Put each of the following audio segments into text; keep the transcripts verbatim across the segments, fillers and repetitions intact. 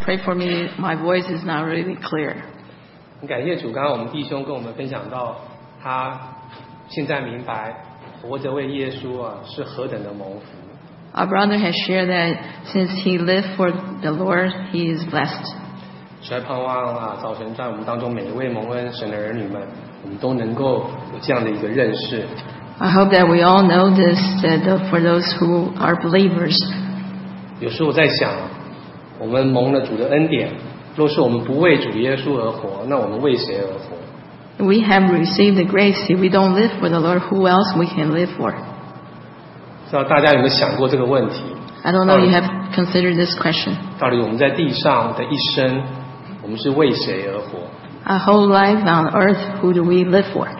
Pray for me, my voice is not really clear. 很感谢主，刚刚我们弟兄跟我们分享到，他现在明白活着为耶稣啊是何等的蒙福。 Our brother has shared that since he lived for the Lord, he is blessed. 实在盼望啊，早晨在我们当中每一位蒙恩神的儿女们，我们都能够有这样的一个认识。 I hope that we all know this, that for those who are believers. 有时候我在想，我们蒙了主的恩典，若是我们不为主耶稣而活，那我们为谁而活？ We have received the grace. If we don't live for the Lord, who else we can live for? 不知道大家有没有想过这个问题？ I don't know if you have considered this question. 到底我们在地上的一生，我们是为谁而活？ Our whole life on earth, who do we live for?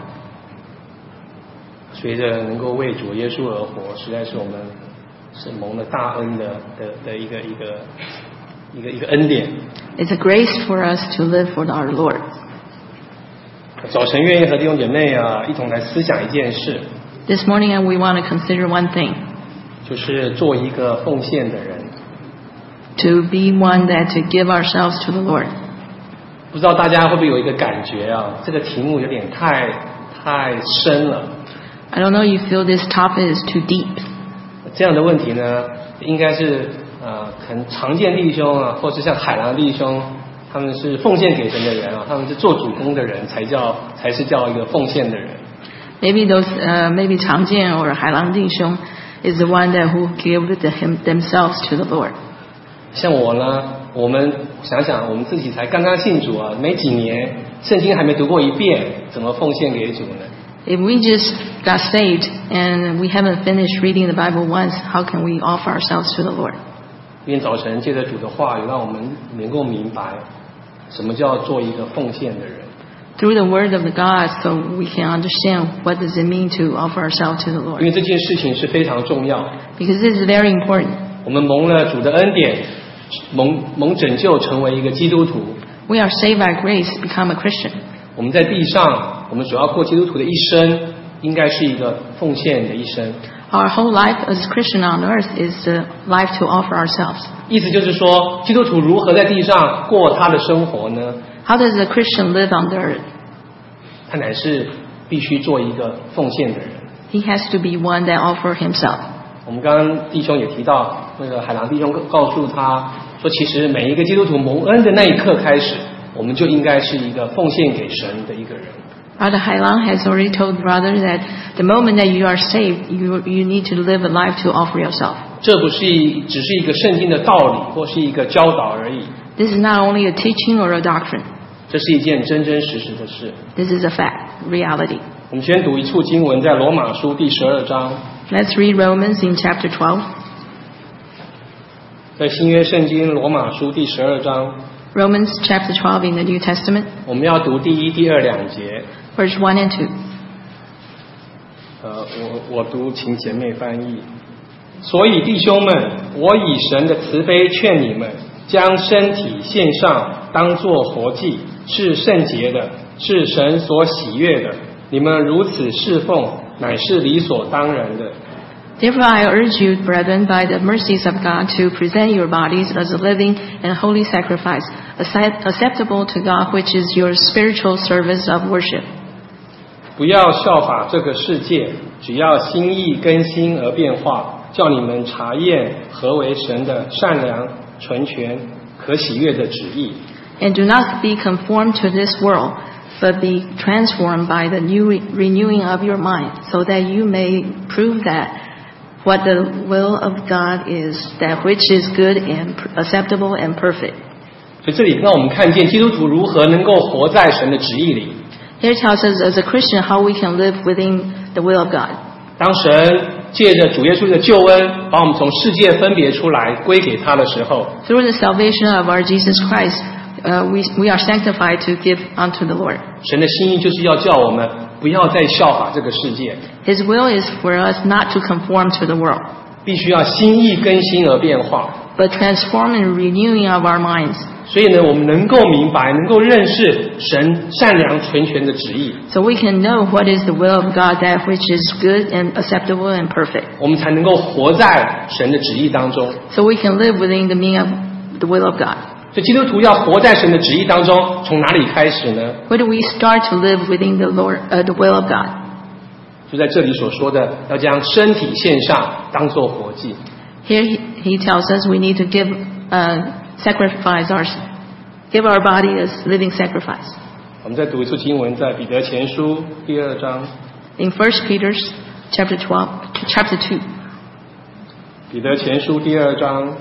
随着能够为主耶稣而活，实在是我们是蒙了大恩的的的一个一个一个一个恩典。 It's a grace for us to live for our Lord. 早晨愿意和弟兄姐妹啊一同来思想一件事。 This morning we want to consider one thing. 就是做一个奉献的人。 To be one that to give ourselves to the Lord. 不知道大家会不会有一个感觉啊？这个题目有点太太深了。 I don't know. You feel this topic is too deep. 这样的问题呢，应该是呃，很常见弟兄啊，或是像海郎弟兄，他们是奉献给神的人啊，他们是做主公的人，才叫才是叫一个奉献的人。 Maybe those, uh, maybe 常见 or 海郎弟兄 is the one that who give the, him, themselves to the Lord. 像我呢，我们想想，我们自己才刚刚信主啊，没几年，圣经还没读过一遍，怎么奉献给主呢？ If we just got saved and we haven't finished reading the Bible once, how can we offer ourselves to the Lord? 愿早晨借着主的话语，让我们能够明白什么叫做一个奉献的人。 Through the word of the God, so we can understand what does it mean to offer ourselves to the 因 Lord. 为这件事情是非常重要。 Because this is very important. 我们蒙了主的恩典，蒙蒙拯救，成为一个基督徒。 We are saved by grace, become a Christian. 我们在地上，我们所要过基督徒的一生，应该是一个奉献的一生。 Our whole life as a Christian on earth is the life to offer ourselves. 意思就是说，基督徒如何在地上过他的生活呢？ How does a Christian live on the earth? 他乃是必须做一个奉献的人。 He has to be one that offers himself. 我们刚刚弟兄也提到，那个海郎弟兄告诉他说，其实每一个基督徒蒙恩的那一刻开始，我们就应该是一个奉献给神的一个人。 Brother Hailang has already told brother that the moment that you are saved, you you need to live a life to offer yourself. 这不是一只是一个圣经的道理或是一个教导而已， This is not only a teaching or a doctrine. 这是一件真真实实的事。 This is a fact, reality. 我们先读一处经文，在罗马书第十二章， Let's read Romans in chapter twelve. 在新约圣经罗马书第十二章， Romans chapter twelve in the New Testament, 我们要读第一、第二两节。 verse one and two. 呃，我我读，请姐妹翻译。所以弟兄们，我以神的慈悲劝你们，将身体献上，当作活祭，是圣洁的，是神所喜悦的。你们如此侍奉，乃是理所当然的。 Therefore I urge you, brethren, by the mercies of God, to present your bodies as a living and holy sacrifice, accept- acceptable to God, which is your spiritual service of worship. 不要效法这个世界，只要心意更新而变化，叫你们查验何为神的善良、纯全、可喜悦的旨意。 And do not be conformed to this world, but be transformed by the new re- renewing of your mind, so that you may prove that what the will of God is, that which is good and pr- acceptable and perfect. 所以这里让我们看见基督徒如何能够活在神的旨意里。 Here it tells us as a Christian how we can live within the will of God. 当神借着主耶稣的救恩，把我们从世界分别出来，归给他的时候， Through the salvation of our Jesus Christ, uh, we, we are sanctified to give unto the Lord. 神的心意就是要叫我们不要再效法这个世界， His will is for us not to conform to the world, 必须要心意更新而变化。 but transform and renewing of our minds. 所以呢，我们能够明白，能够认识神善良纯全的旨意， So we can know what is the will of God, that which is good and acceptable and perfect. 我们才能够活在神的旨意当中。 So we can live within the meaning of the will of God. 所以基督徒要活在神的旨意当中，从哪里开始呢？ Where do we start to live within the Lord, uh, the will of God? 就在这里所说的，要将身体献上，当作活祭。 Here he, he tells us we need to give, uh, sacrifice our, give our body as living sacrifice. 我们再读一次经文，在彼得前书第二章。 In First Peter chapter twelve, chapter two. 彼得前书第二章。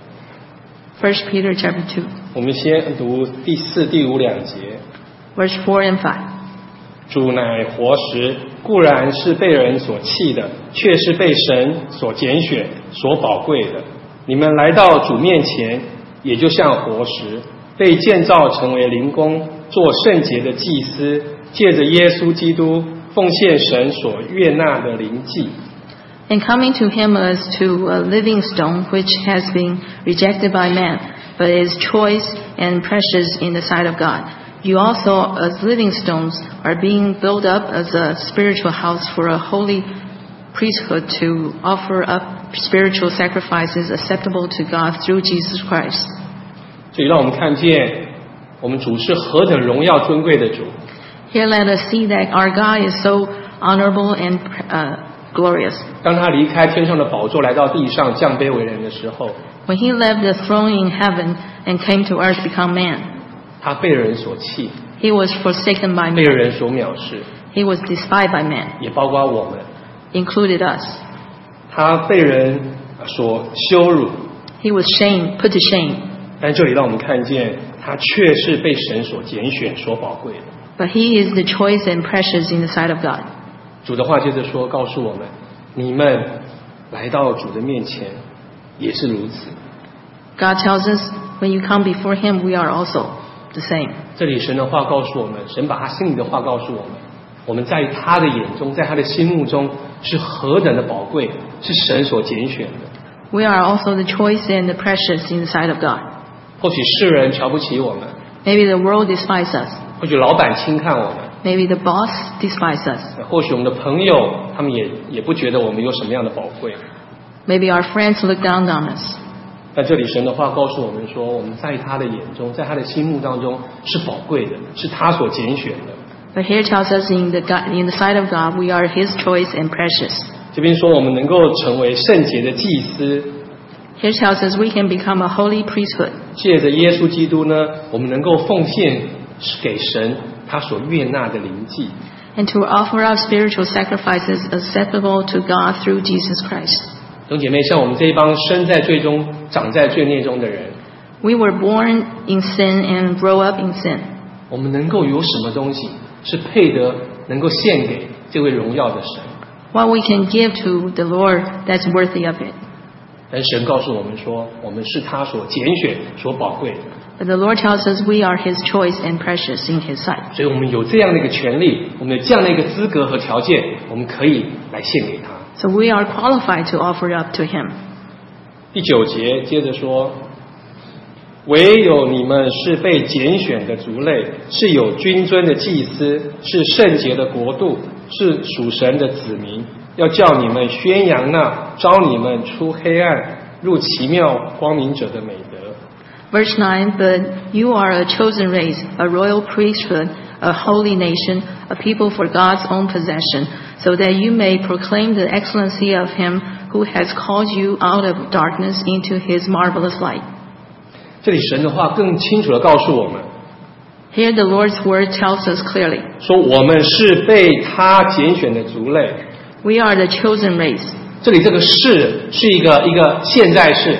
First Peter chapter two. 我们先读第四、第五两节。 Verse four and five. 主乃活石，固然是被人所弃的，却是被神所拣选、所宝贵的。你们来到主面前，也就像活石，被建造成为灵宫，做圣洁的祭司，借着耶稣基督奉献神所悦纳的灵祭。 And coming to him as to a living stone, which has been rejected by man, but is choice and precious in the sight of God. You also, as living stones, are being built up as a spiritual house for a holy priesthood to offer up spiritual sacrifices acceptable to God through Jesus Christ. 这里让我们看见，我们主是何等荣耀尊贵的主。 Here let us see that our God is so honorable and uh, glorious. 当他离开天上的宝座，来到地上降卑为人的时候， When he left the throne in heaven and came to earth to become man, 他被人所弃， he was forsaken by 被 man. 人所藐视， He was despised by man, 也包括我们。 included us. 他被人所羞辱， He was shamed, put to shame. 但这里让我们看见，他却是被神所拣选、所宝贵的。 But he is the choice and precious in the sight of God. 主的话接着说，告诉我们：你们来到主的面前，也是如此。 God tells us, when you come before him, we are also the same. 这里神的话告诉我们，神把他心里的话告诉我们，我们在他的眼中，在他的心目中是何等的宝贵，是神所拣选的。 We are also the choice and the precious in the sight of God. 或许世人瞧不起我们， Maybe the world despises us. 或许老板轻看我们， Maybe the boss despises us. 或许我们的朋友他们也也不觉得我们有什么样的宝贵。 Maybe our friends look down on us. 但这里神的话告诉我们说，我们在他的眼中，在他的心目当中是宝贵的，是他所拣选的。 But here tells us in the God, in the sight of God, we are his choice and precious. 这边说我们能够成为圣洁的祭司， Here tells us we can become a holy priesthood. 借着耶稣基督呢，我们能够奉献给神他所悦纳的灵祭。 And to offer up spiritual sacrifices acceptable to God through Jesus Christ. 弟兄姐妹，像我们这一帮生在罪中、长在罪孽中的人， We were born in sin and grow up in sin. 我们能够有什么东西是配得能够献给这位荣耀的神？ What we can give to the Lord that's worthy of it. 但神告诉我们说，我们是他所拣选、所宝贵的， But the Lord tells us we are his choice and precious in his sight. 所以我们有这样的一个权利，我们有这样的一个资格和条件，我们可以来献给他。 So we are qualified to offer up to him. 第九节接着说，唯有你们是被拣选的族类，是有君尊的祭司，是圣洁的国度，是属神的子民，要叫你们宣扬那招你们出黑暗入奇妙光明者的美德。 Verse nine, But you are a chosen race, a royal priesthood, a holy nation, a people for God's own possession, so that you may proclaim the excellency of him who has called you out of darkness into his marvelous light. 这里神的话更清楚地告诉我们， Here the Lord's word tells us clearly, 说我们是被他拣选的族类。 we are the chosen race. 这里这个是是一个一个现在式，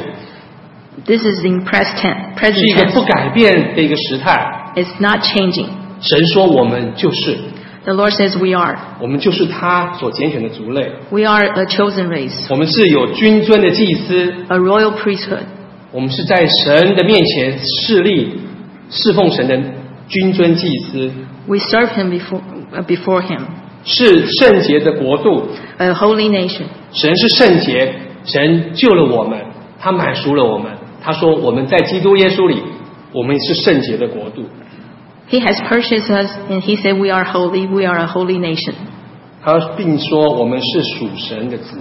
This is in past tense, 是 present 一个不 tense. 改变的一个时态。 It's not changing. 神说我们就是， The Lord says we are. 我们就是他所拣选的族类， We are a chosen race, 我们是有君尊的祭司， a royal priesthood. 我们是在神的面前侍立侍奉神的君尊祭司， We serve him before, uh, before him, 是圣洁的国度。 a holy nation. 神是圣洁，神救了我们，他买赎了我们。他说我们在基督耶稣里，我们是圣洁的国度。 He has purchased us, and he said we are holy, we are a holy nation. 他并说我们是属神的子民。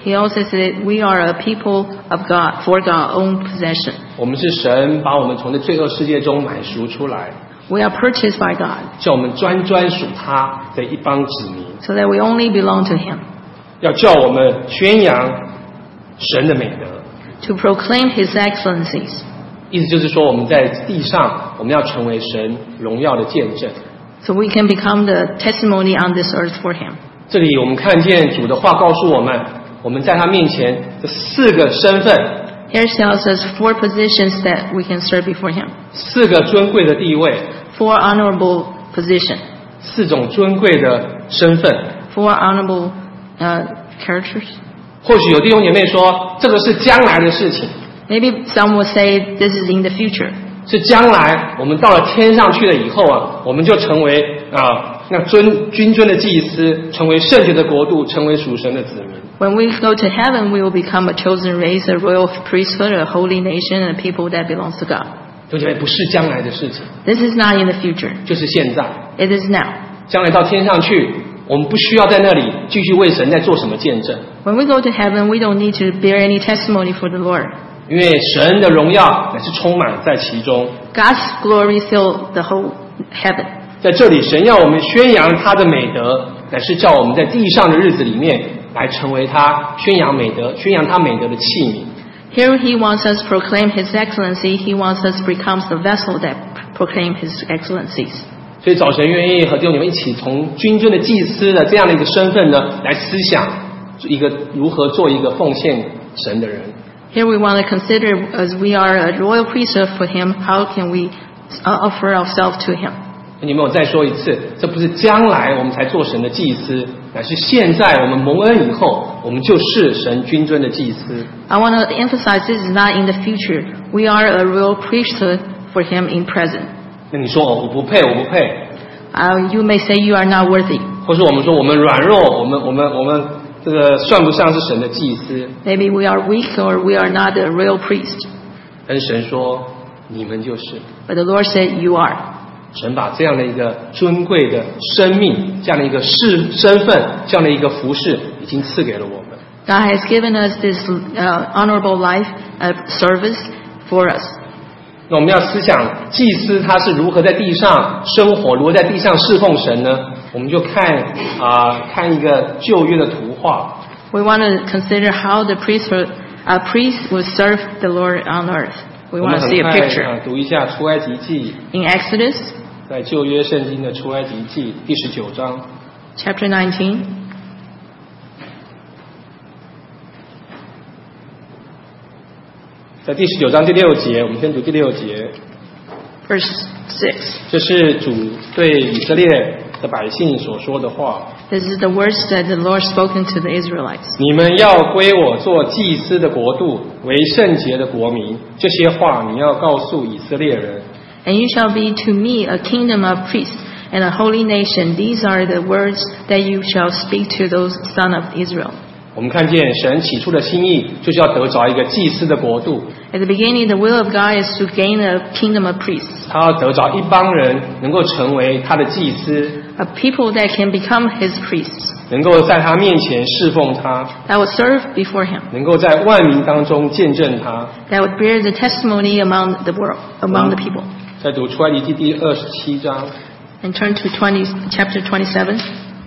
He also said we are a people of God for God's own possession. 我们是神把我们从这罪恶世界中买赎出来， We are purchased by God 叫我们专专属他的一帮子民， so that we only belong to Him, 要叫我们宣扬神的美德。 to proclaim His excellencies. 意思就是说，我们在地上，我们要成为神荣耀的见证。 So we can become the testimony on this earth for Him. 这里我们看见主的话告诉我们，我们在他面前的四个身份， Here tells us four positions that we can serve before Him, 四个尊贵的地位， four honorable positions, 四种尊贵的身份。 four honorable uh, characters. 或许有弟兄姐妹说，这个是将来的事情， Maybe some will say this is in the future. 是将来我们到了天上去了以后啊，我们就成为啊那尊君尊的祭司，成为圣洁的国度，成为属神的子民。 When we go to heaven, we will become a chosen race, a royal priesthood, a holy nation, and a people that belongs to God. 弟兄姐妹，不是将来的事情， This is not in the future. 就是现在。 It is now. 将来到天上去，我们不需要在那里继续为神在做什么见证， When we go to heaven, we don't need to bear any testimony for the Lord. 因为神的荣耀乃是充满在其中。 God's glory filled the whole heaven. 在这里，神要我们宣扬他的美德，乃是叫我们在地上的日子里面来成为他宣扬美德、宣扬他美德的器皿。 Here He wants us to proclaim His excellency. He wants us to become the vessel that proclaim His excellencies. 所以早晨愿意和弟兄姐妹一起从君尊的祭司的这样的一个身份呢，来思想一个如何做一个奉献神的人。 Here we want to consider, as we are a royal priesthood for Him, how can we uh, offer ourselves to Him? 你们我再说一次，这不是将来我们才做神的祭司，乃是现在我们蒙恩以后，我们就是神君尊的祭司。 I want to emphasize this is not in the future. We are a royal priesthood for Him in present. 那你说哦，我不配，我不配， Uh, you may say you are not worthy. 或是我们说我们软弱，我们我们我们这个算不上是神的祭司。 Maybe we are weak or we are not a real priest. 但是神说你们就是， But the Lord said, you are. 神把这样的一个尊贵的生命，这样的一个事身份，这样的一个服饰，已经赐给了我们。 God has given us this uh, honorable life of service for us. 那我们要思想祭司他是如何在地上生活，如何在地上侍奉神呢？我们就看啊、呃，看一个旧约的图画。 We want to consider how the priesthood, a priest will serve the Lord on earth. We 我 want 们 to 很 see a 快啊 picture. 读一下出埃及记， In Exodus 在旧约圣经的出埃及记第十九章。 chapter nineteen, 在第十九章第六节，我们先读第六节。 verse six. 这是主对以色列的百姓所说的话： This is the words that the Lord spoken to the Israelites. 你们要归我做祭司的国度，为圣洁的国民。这些话你要告诉以色列人。 And you shall be to me a kingdom of priests and a holy nation. These are the words that you shall speak to those sons of Israel. 我们看见神起初的心意，就是要得着一个祭司的国度， At the beginning, the will of God is to gain a kingdom of priests, 他要得着一帮人能够成为他的祭司， a people that can become His priests, 能够在他面前侍奉他， that would serve before Him, 能够在万民当中见证他。 that would bear the testimony among the world, among the people. 再读出埃及记第二十七章。 And turn to twenty, chapter twenty-seven,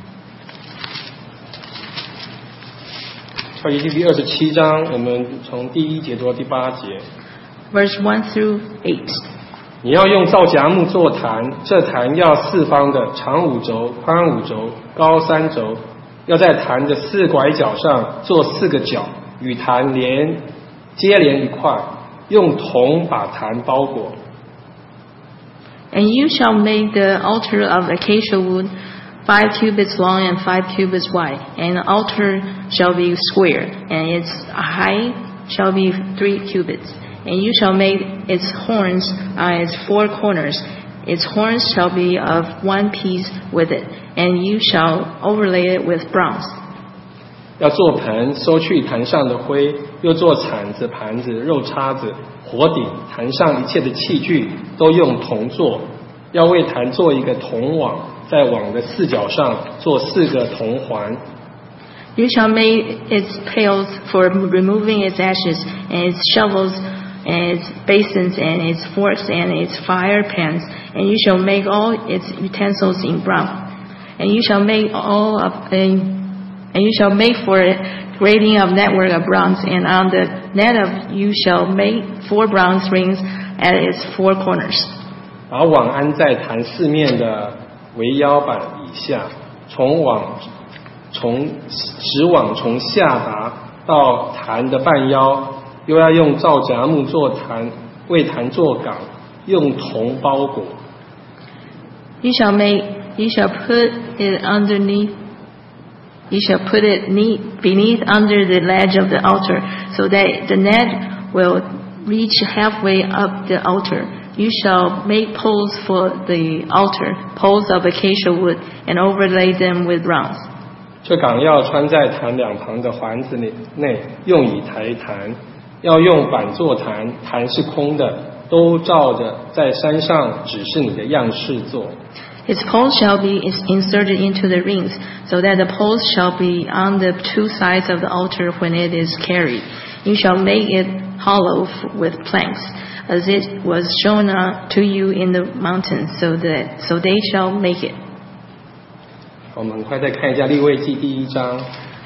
出埃及记第二十七章，我们从第一节读到第八节。 verse one through eight. 你要用皂荚木做坛，这坛要四方的，长五轴，宽五轴，高三轴。要在坛的四拐角上做四个角，与坛连接连一块，用铜把坛包裹。 And you shall make the altar of acacia wood, five cubits long and five cubits wide, and the altar shall be square, and its height shall be three cubits. And you shall make its horns on its four corners. Its horns shall be of one piece with it, and you shall overlay it with bronze. 要做盆，收去坛上的灰；又做铲子、盘子、肉叉子、火鼎，坛上一切的器具都用铜做。要为坛做一个铜网，在网的四角上做四个铜环。 You shall make its pails for removing its ashes, and its shovels, and its basins, and its forks, and its fire pans. And you shall make all its utensils in bronze. And you shall make all of a, and you shall make for it grating of network of bronze, and on the net of you shall make four bronze rings at its four corners. 把网安在坛四面的围腰板以下，从网从使网从下达到坛的半腰，又要用皂荚木做坛，为坛做杆，用铜包裹。 You shall make, you shall put it underneath, you shall put it beneath under the ledge of the altar, so that the net will reach halfway up the altar. You shall make poles for the altar, poles of acacia wood, and overlay them with bronze. 这杆要穿在坛两旁的环子内，用以抬坛。要用板做坛，坛是空的，都照着在山上指示你的样式做。 Its poles shall be inserted into the rings, so that the poles shall be on the two sides of the altar when it is carried. You shall make it hollow with planks, as it was shown to you in the mountains, so that so they shall make it. 我们快再看一下利未记第一章。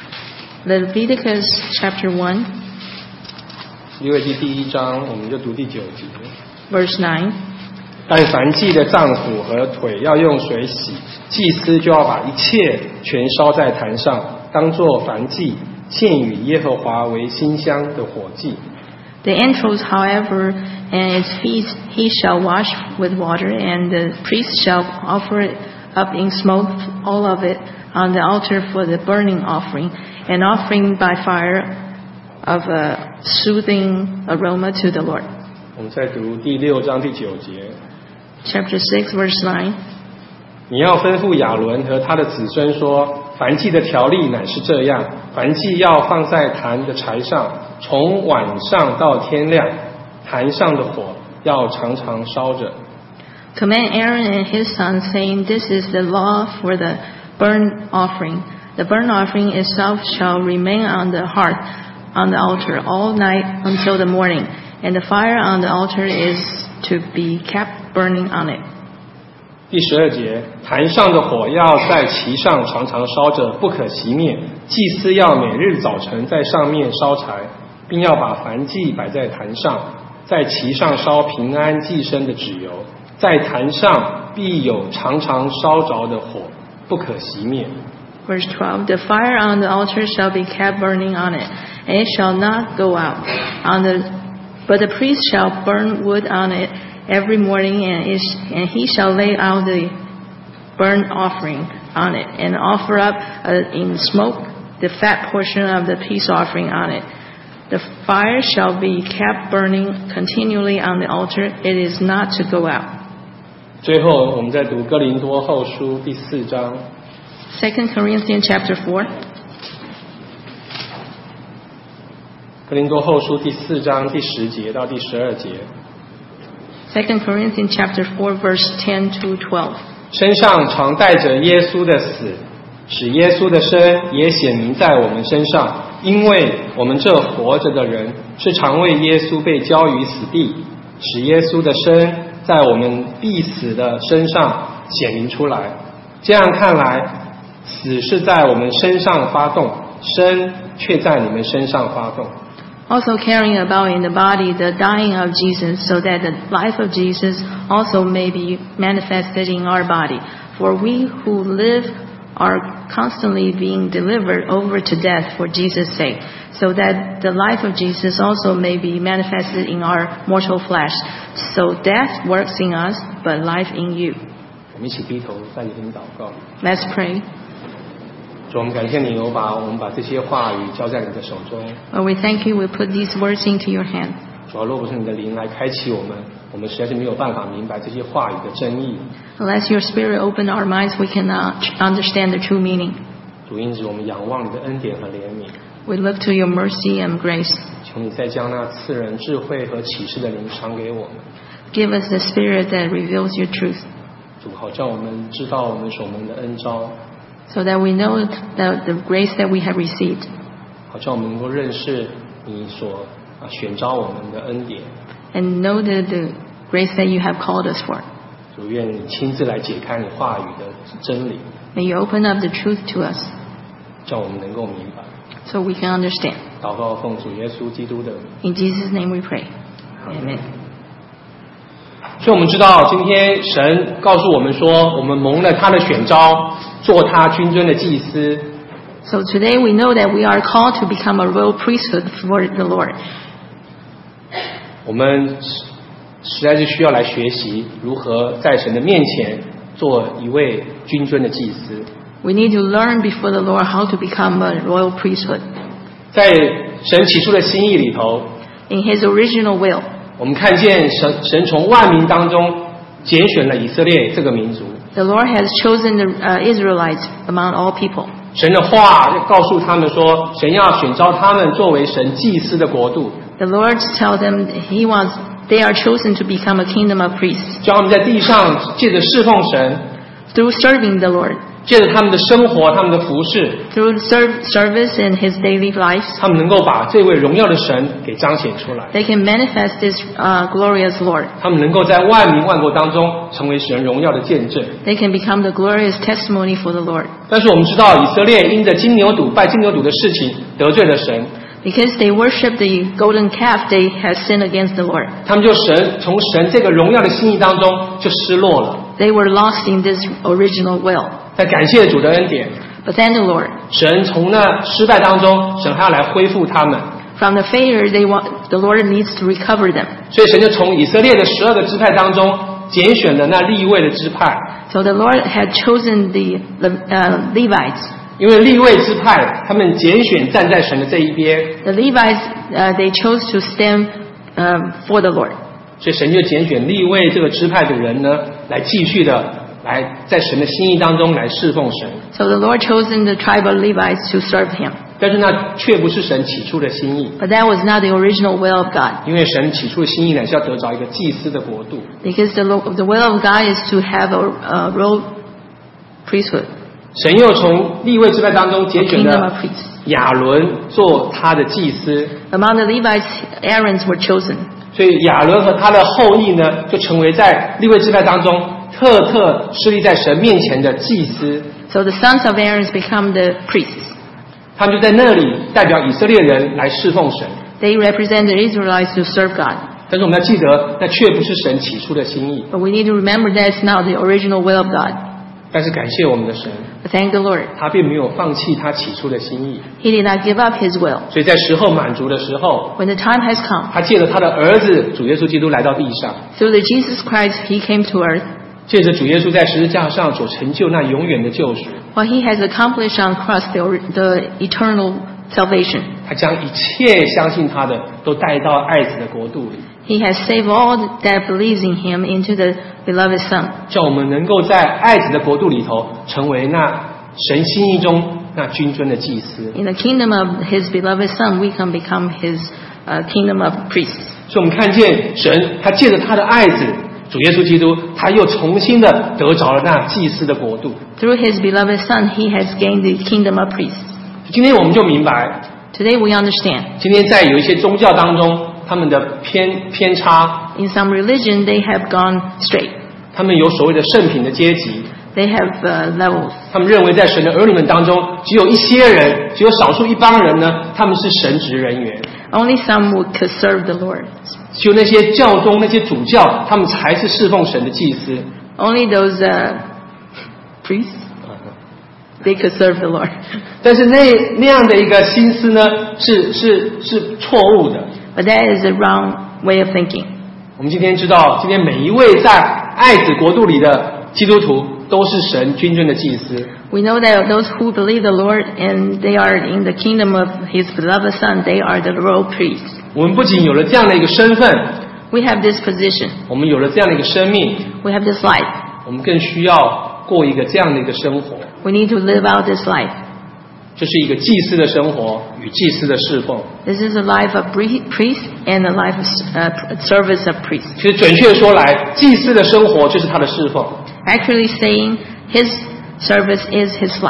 Leviticus chapter one. 利未记第一章，我们就读第九节。 Verse nine. 但凡祭的脏腑和腿要用水洗，祭司就要把一切全烧在坛上，当作燔祭，献与耶和华为馨香的火祭。 The entrails, however, and its feet he shall wash with water, and the priest shall offer it up in smoke, all of it, on the altar for the burning offering, an offering by fire of a soothing aroma to the Lord. 我们再读第六章第九节。 Chapter six, verse nine. 你要吩咐亚伦和他的子孙说，燔祭的条例乃是这样：燔祭要放在坛的柴上，从晚上到天亮，坛上的火要常常烧着。 Command Aaron and his sons, saying, This is the law for the burnt offering. The burnt offering itself shall remain on the hearth, on the altar, all night until the morning, and the fire on the altar is to be kept burning on it. 第十二节，坛上的火要在其上常常烧着，不可熄灭。祭司要每日早晨在上面烧柴，并要把燔祭摆在坛上，在其上烧平安祭牲的脂油。在坛上必有常常烧着的火，不可熄灭。 Verse twelve, The fire on the altar shall be kept burning on it, and it shall not go out. On the, but the priest shall burn wood on it every morning, and, it, and he shall lay out the burnt offering on it, and offer up uh, in smoke the fat portion of the peace offering on it. The fire shall be kept burning continually on the altar. It is not to go out. 最后，我们再读哥林多后书第四章。 Second Corinthians chapter four. 哥林多后书第四章第十节到第十二节。 Second Corinthians chapter four, verse ten to twelve. 身上常带着耶稣的死，使耶稣的生也显明在我们身上，因为我们这活着的人是常为耶稣被交于死地，使耶稣的生在我们必死的身上显明出来。这样看来，死是在我们身上发动，生却在你们身上发动。 Also carrying about in the body the dying of Jesus, so that the life of Jesus also may be manifested in our body. For we who live are constantly being delivered over to death for Jesus' sake, so that the life of Jesus also may be manifested in our mortal flesh. So death works in us, but life in you. 我们一起低头在你跟祷告。 Let's pray. 主，我们感谢你，我把我们把这些话语交在你的手中。 Lord, we thank you. We put these words into your hand. 主要若不是你的灵来开启我们，我们实在是没有办法明白这些话语的真意。 Unless your Spirit open our minds, we cannot understand the true meaning. 主，因此我们仰望你的恩典和怜悯。 We look to your mercy and grace. 求你再将那赐人智慧和启示的灵赏给我们。 Give us the Spirit that reveals your truth. 主，好叫我们知道我们所蒙的恩召， so that we know the, the grace that we have received. 好像我们能够认识你所啊选召我们的恩典。 And know the, the grace that you have called us for. 主愿你亲自来解开你话语的真理。 May you open up the truth to us. 叫我们能够明白。 So we can understand. 祷告奉主耶稣基督的名。 In Jesus' name we pray. Amen. 所以我们知道今天神告诉我们说，我们蒙了他的选召，做他君尊的祭司。 So today we know that we are called to become a royal priesthood for the Lord. 我们实在是需要来学习如何在神的面前做一位君尊的祭司。 We need to learn before the Lord how to become a royal priesthood. 在神起初的心意里头， In His original will, 我们看见神神从万民当中拣选了以色列这个民族。 the Lord has chosen the uh, Israelites among all people. 神的话告诉他们说，神要选召他们作为神祭司的国度。 The Lord tells them He wants, they are chosen to become a kingdom of priests 叫他们在地上借着侍奉神， through serving the Lord, 借着他们的生活、他们的服事， through serve, service in His daily lives. 他们能够把这位荣耀的神给彰显出来。 They can manifest this uh, glorious Lord. 他们能够在万民万国当中成为神荣耀的见证。 They can become the glorious testimony for the Lord. 但是我们知道，以色列因着金牛犊拜金牛犊的事情得罪了神， Because they worship the golden calf, they have sinned against the Lord. 他们就神从神这个荣耀的心意当中就失落了。 They were lost in this original will. 在感谢主的恩典， But then the Lord, 神从那失败当中，神还要来恢复他们， from the failure, they want, the Lord needs to recover them. 所以神就从以色列的十二个支派当中拣选了那利未的支派。 So the Lord had chosen the, the uh, Levites. 因为利未支派他们拣选站在神的这一边， The Levites, uh, they chose to stand um, for the Lord. 所以神就拣选利未这个支派的人呢，来继续的来在神的心意当中来侍奉神。 So the Lord chosen the tribe of Levites to serve Him. 但是那却不是神起初的心意， But that was not the original will of God. 因为神起初的心意呢是要得着一个祭司的国度。 Because the, lo- the will of God is to have a, a royal priesthood, 神又从利未支派当中拣 a 选 kingdom of 了 priests. 亚伦做他的祭司， Among the Levites, Aaron's were chosen. 所以亚伦和他的后裔呢，就成为在利未支派当中特特侍立在神面前的祭司。 So the sons of Aaron become the priests. 他们就在那里代表以色列人来侍奉神。 They represent the Israelites to serve God. 但是我们要记得，那却不是神起初的心意。 But we need to remember that it's not the original will of God. 但是感谢我们的神， But thank the Lord. 他并没有放弃他起初的心意。 He did not give up His will. 所以在时候满足的时候， When the time has come, 他借着他的儿子主耶稣基督来到地上， through the Jesus Christ, He came to earth. 借着主耶稣在十字架上所成就那永远的救赎， What He has accomplished on cross, the, the eternal salvation. 他将一切相信他的都带到爱子的国度里， He has saved all that believes in Him into the beloved Son. 叫我们能够在爱子的国度里头成为那神心意中那君尊的祭司。 In the kingdom of His beloved Son, we can become His uh, kingdom of priests. 所以我们看见神，他借着他的爱子主耶稣基督，他又重新的得着了那祭司的国度。 Through His beloved Son, He has gained the kingdom of priests. 今天我们就明白， Today we understand. 今天在有一些宗教当中，他们的偏偏差， In some religion, they have gone straight. 他们有所谓的圣品的阶级， They have uh, levels. 他们认为在神的儿女们当中，只有一些人，只有少数一帮人呢，他们是神职人员， Only some would could serve the Lord. 只有那些教宗、那些主教，他们才是侍奉神的祭司。 Only those uh, priests, they could serve the Lord. 但是那那样的一个心思呢，是是是错误的。 But that is a wrong way of thinking. 我们今天知道，今天每一位在爱子国度里的基督徒，都是神君尊的祭司。 We know that those who believe the Lord and they are in the kingdom of His beloved Son, they are the royal priests. 我们不仅有了这样的一个身份， We have this position. 我们有了这样的一个生命， We have this life. 我们更需要过一个这样的一个生活， We need to live out this life. 就是一个祭司的生活与祭司的侍奉。 This is a life of bre- priest and a life of uh, service of priest. 其实准确说来，祭司的生活就是他的侍奉。 Actually saying His service is His life.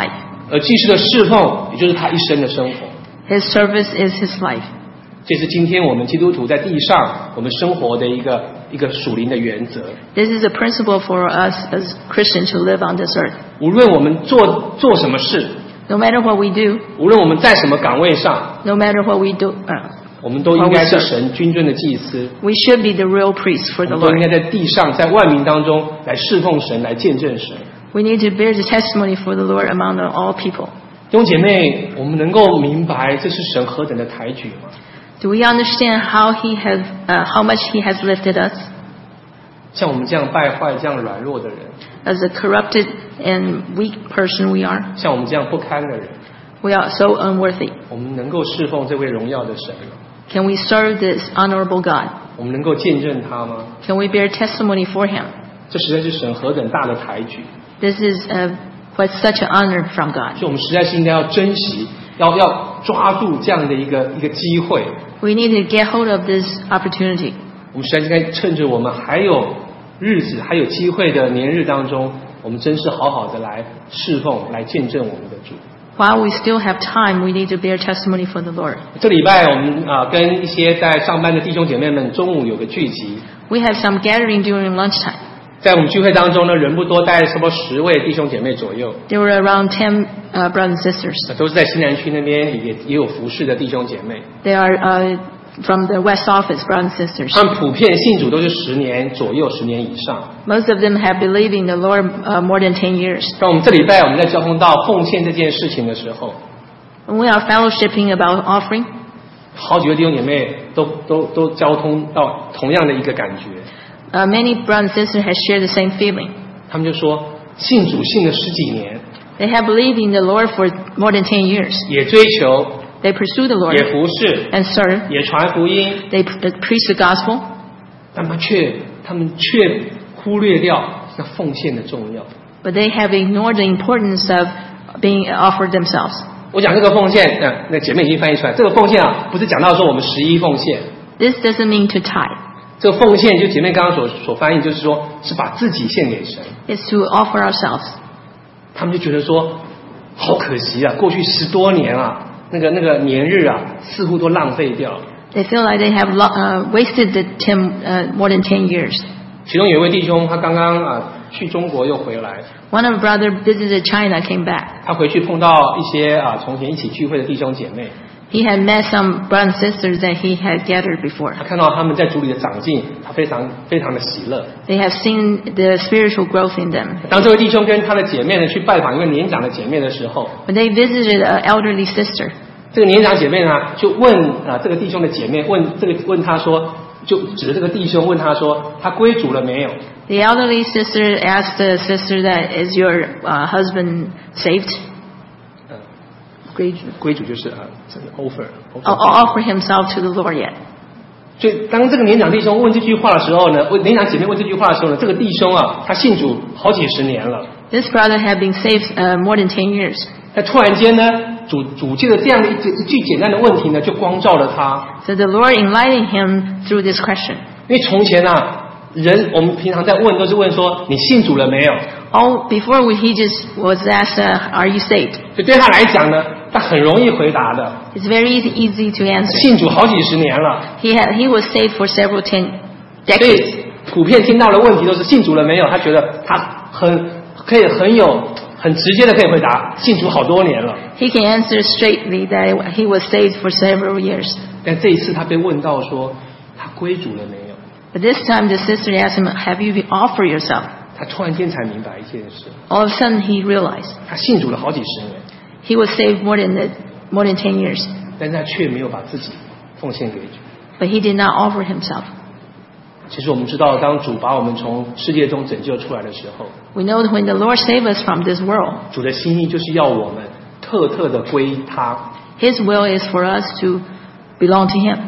而祭司的侍奉也就是他一生的生活。 His service is his life. 这是今天我们基督徒在地上我们生活的一个一个属灵的原则。 This is a principle for us as Christians to live on this earth. 无论我们做做什么事， No matter what we do, 无论我们在什么岗位上， no matter what we do, uh, 我们都应该是神君尊的祭司。 we should be the real priests for 我 the 们都应该 Lord. 在地上，在万民当中来侍奉神，来见证神。 We need to bear the testimony for the Lord among the, all people. 弟兄姐妹，我们能够明白这是神何等的抬举吗？ Do we understand how He has, uh, how much He has lifted us? 像我们这样败坏、这样软弱的人， As a corrupted and weak person we are, 像我们这样不堪的人， we are so unworthy. 我们能够侍奉这位荣耀的神吗？ Can we serve this honorable God? 我们能够见证他吗？ Can we bear testimony for Him? 这实在是神何等大的抬举， This is uh, quite such an honor from God. 所以我们实在是应该要珍惜，要要抓住这样的一个一个机会。 We need to get hold of this opportunity. 我们实在应该趁着我们还有日子、还有机会的年日当中，我们真是好好的来侍奉、来见证我们的主。 While we still have time, we need to bear testimony for the Lord. 这礼拜我们啊、呃、跟一些在上班的弟兄姐妹们中午有个聚集， We have some gathering during lunchtime. 在我们聚会当中呢，人不多，大概差不多十位弟兄姐妹左右， There were around ten uh, brothers and sisters. 都是在西南区那边也也有服侍的弟兄姐妹。 They are uh, from the West Office, brothers and sisters. 他们普遍信主都是十年左右，十年以上。 Most of them have believed in the Lord uh, more than ten years. 当我们这礼拜我们在交通到奉献这件事情的时候， When we are fellowshipping about offering, 好几位弟兄姐妹都都都交通到同样的一个感觉。 uh, many brothers and sisters have shared the same feeling. 他们就说，信主信了十几年， They have believed in the Lord for more than ten years. 也追求， They pursue the 也 Lord 服侍， and serve. 也传福音， They p- preach the gospel, 但他们却他们却忽略掉那奉献的重要。 but they have ignored the importance of being offered themselves. 我讲这个奉献，呃，那姐妹已经翻译出来。这个奉献啊，不是讲到说我们十一奉献， This doesn't mean to tithe. 这个奉献就姐妹刚刚所所翻译，就是说是把自己献给神。 It's to offer ourselves. 他们就觉得说，好可惜啊，过去十多年啊，那个那个年日啊，似乎都浪费掉了。 They feel like they have lo- uh, wasted the ten, uh, more than ten years. 其中有一位弟兄，他刚刚啊去中国又回来， One of brother visited China, came back. 他回去碰到一些啊从前一起聚会的弟兄姐妹， He had met some brothers and sisters that he had gathered before. 他看到他们在主里的长进，他非常非常的喜乐。 They have seen the spiritual growth in them. 当这位弟兄跟他的姐妹呢去拜访一位年长的姐妹的时候， When they visited an elderly sister, 这个年长姐妹呢就问啊这个弟兄的姐妹问这个问他说，就指着这个弟兄问他说，他归主了没有？ the elderly sister asked the sister that, is your uh, husband saved? 嗯， Great. 归主就是啊这个 offer, offer O- o- offer himself to the Lord yet. 所以当这个年长弟兄问这句话的时候呢，问年长姐妹问这句话的时候呢，这个弟兄啊他信主好几十年了， This brother had been saved uh, more than ten years. 他突然间呢主主借着这样的一句一句简单的问题呢，就光照了他。 So the Lord enlightened him through this question. 因为从前啊，人我们平常在问都是问说你信主了没有？ Oh, before we, he just was asked, uh, are you saved? 所以对他来讲呢，他很容易回答的。 It's very easy, easy to answer. 信主好几十年了， He had, he was saved for several ten 所 decades. 以普遍听到的问题都是信主了没有？他觉得他很可以很有很直接的可以回答，信主好多年了。 He can answer straightly that he was saved for several years. 但这一次他被问到说他归主了没有？ But this time the sister asked him, have you offered yourself? 他突然间才明白一件事， All of a sudden he realized 他信主了好几十年， he was saved more than, the, more than ten years. 但是他却没有把自己奉献给主。 But he did not offer himself. 其实我们知道，当主把我们从世界中拯救出来的时候， We know that when the Lord saved us from this world, 主的心意就是要我们特特的归他。 His will is for us to belong to Him.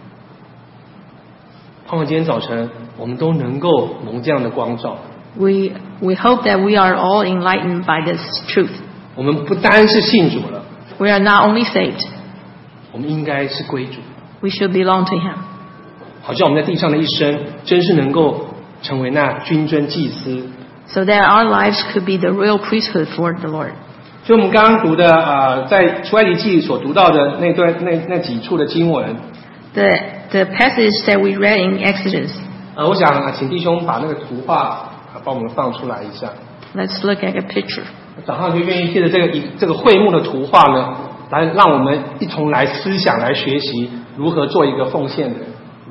盼望今天早晨我们都能够蒙这样的光照。 We, we hope that we are all enlightened by this truth. 我们不单是信主了， We are not only saved, 我们应该是归主， we should belong to Him. 好像我们在地上的一生，真是能够成为那君尊祭司， So that our lives could be the real priesthood for the Lord. 所以我们刚刚读的呃，在出埃及记所读到的那段那那几处的经文 The, the passage that we read in Exodus. 呃，我想、啊、请弟兄把那个图画啊帮我们放出来一下。 Let's look at a picture. 早上就愿意借着这个这个会幕的图画呢，来让我们一同来思想、来学习如何做一个奉献的人。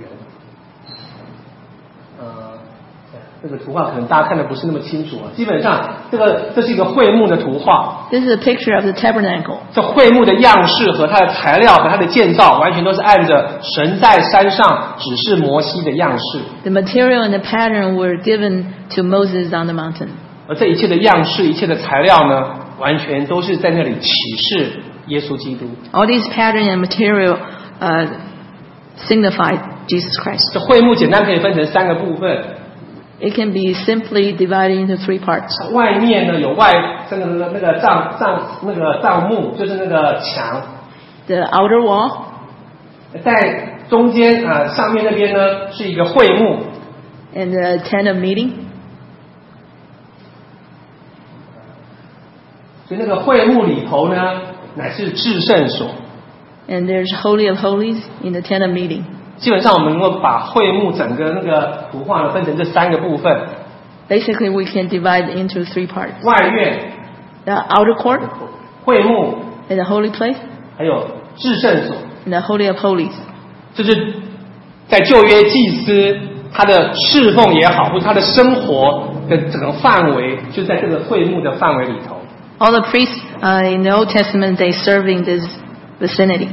呃，这个图画可能大家看的不是那么清楚啊。基本上，这个这是一个会幕的图画。 This is a picture of the tabernacle. 这会幕的样式和它的材料和它的建造，完全都是按着神在山上指示摩西的样式。 The material and the pattern were given to Moses on the mountain. 而这一切的样式、一切的材料呢，完全都是在那里启示耶稣基督。 All these pattern and material uh, signified Jesus Christ. 这会幕简单可以分成三个部分。 It can be simply divided into three parts. 外面呢有外这个那个帐帐那个帐幕，就是那个墙。 The outer wall. 在中间啊、呃、上面那边呢是一个会幕。 And the tent of meeting. 所以那个会幕里头呢，乃是至圣所。 And there's Holy of Holies in the tent of meeting. 基本上我们能够把会幕整个那个图画呢分成这三个部分。 Basically, we can divide it into three parts. 外院 The outer court, 会幕 and the holy place, 还有至圣所。 and the Holy of Holies. 这是在旧约祭司他的侍奉也好，或者他的生活的整个范围，就在这个会幕的范围里头。 All the priests uh, in the Old Testament, they serve in this vicinity.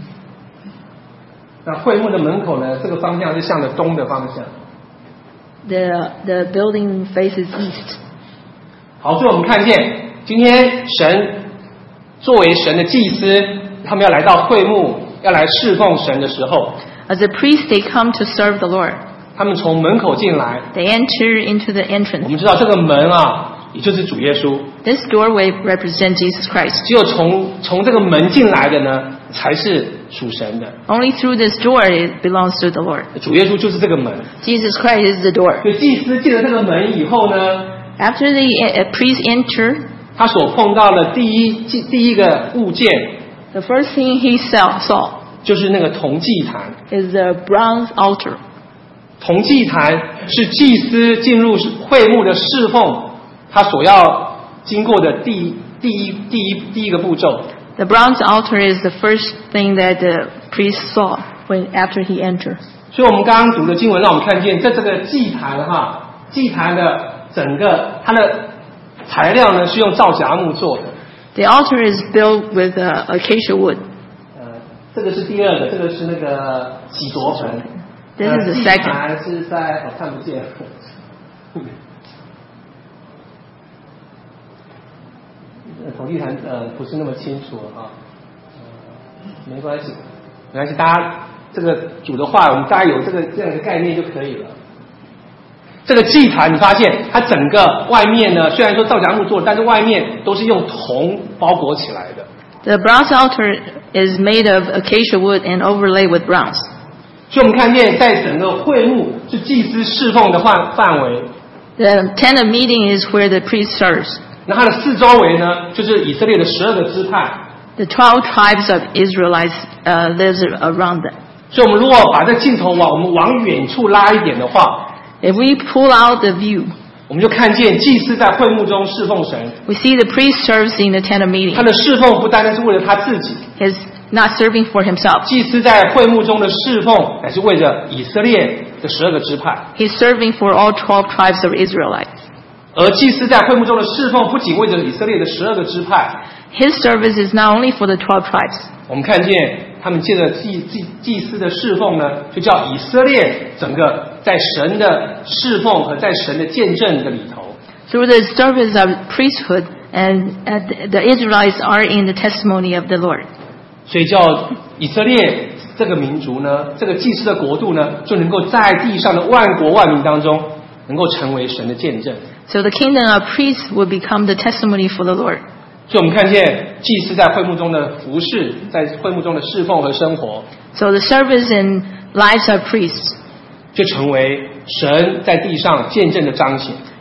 那会幕的门口呢，这个方向是向着东的方向。 The, the building faces east. 好，所以我们看见今天神作为神的祭司，他们要来到会幕，要来侍奉神的时候， As a priest, they come to serve the Lord. 他们从门口进来。 They enter into the 我 entrance. 们知道这个门啊，也就是主耶稣。 This doorway represents Jesus Christ. 只有从从这个门进来的呢，才是属神的。 Only through this door it belongs to the Lord. 主耶稣就是这个门。 Jesus Christ is the door. 所以祭司进了这个门以后呢， After the uh, priest enter, 他所碰到的第一第一个物件， the first thing he saw, saw 就是那个铜祭坛。 is the bronze altar. 铜祭坛是祭司进入会幕的侍奉，他所要经过的第一第一第一第一个步骤。 The bronze altar is the first thing that the priest saw when after he entered. 所以我们刚刚读的经文让我们看见，在这个祭坛哈，祭坛的整个它的材料呢是用皂荚木做的。 The altar is built with uh, acacia wood. 呃，这个是第二个，这个是那个洗濯盆。 This is the 祭 second. 坛是在我、哦、看不见。铜祭坛呃不是那么清楚啊、呃，没关系，没关系，大家这个煮的话，我们大家有这个这样的概念就可以了。这个祭坛，你发现它整个外面呢，虽然说皂荚木做的，但是外面都是用铜包裹起来的。 The bronze altar is made of acacia wood and overlaid with bronze. 所以我们看见，在整个会幕是祭司侍奉的范范围。 The tent of meeting is where the priest serves. 那它的四周围呢，就是以色列的十二个支派。 The twelve tribes of Israelites uh, lives around them. 所以，我们如果把这镜头往我们往远处拉一点的话， If we pull out the view, 我们就看见祭司在会幕中侍奉神。 we see the priest serves in the tent of meeting. 他的侍奉不单单是为了他自己， He's not serving for himself. 祭司在会幕中的侍奉，乃是为着以色列的十二个支派。 He's serving for all twelve tribes of Israelites. 而祭司在会幕中的侍奉，不仅为着以色列的十二个支派， His service is not only for the twelve tribes. 我们看见他们借着祭祭祭司的侍奉呢，就叫以色列整个在神的侍奉和在神的见证的里头。 Through the service of priesthood, and uh, the Israelites are in the testimony of the Lord. 所以叫以色列这个民族呢，这个祭司的国度呢，就能够在地上的万国万民当中，能够成为神的见证。 So the kingdom of priests will become the testimony for the Lord. 所以我们看见祭司在会幕中的服事，在会幕中的侍奉和生活， So the service and lives of priests 就成为神在地上见证的彰显。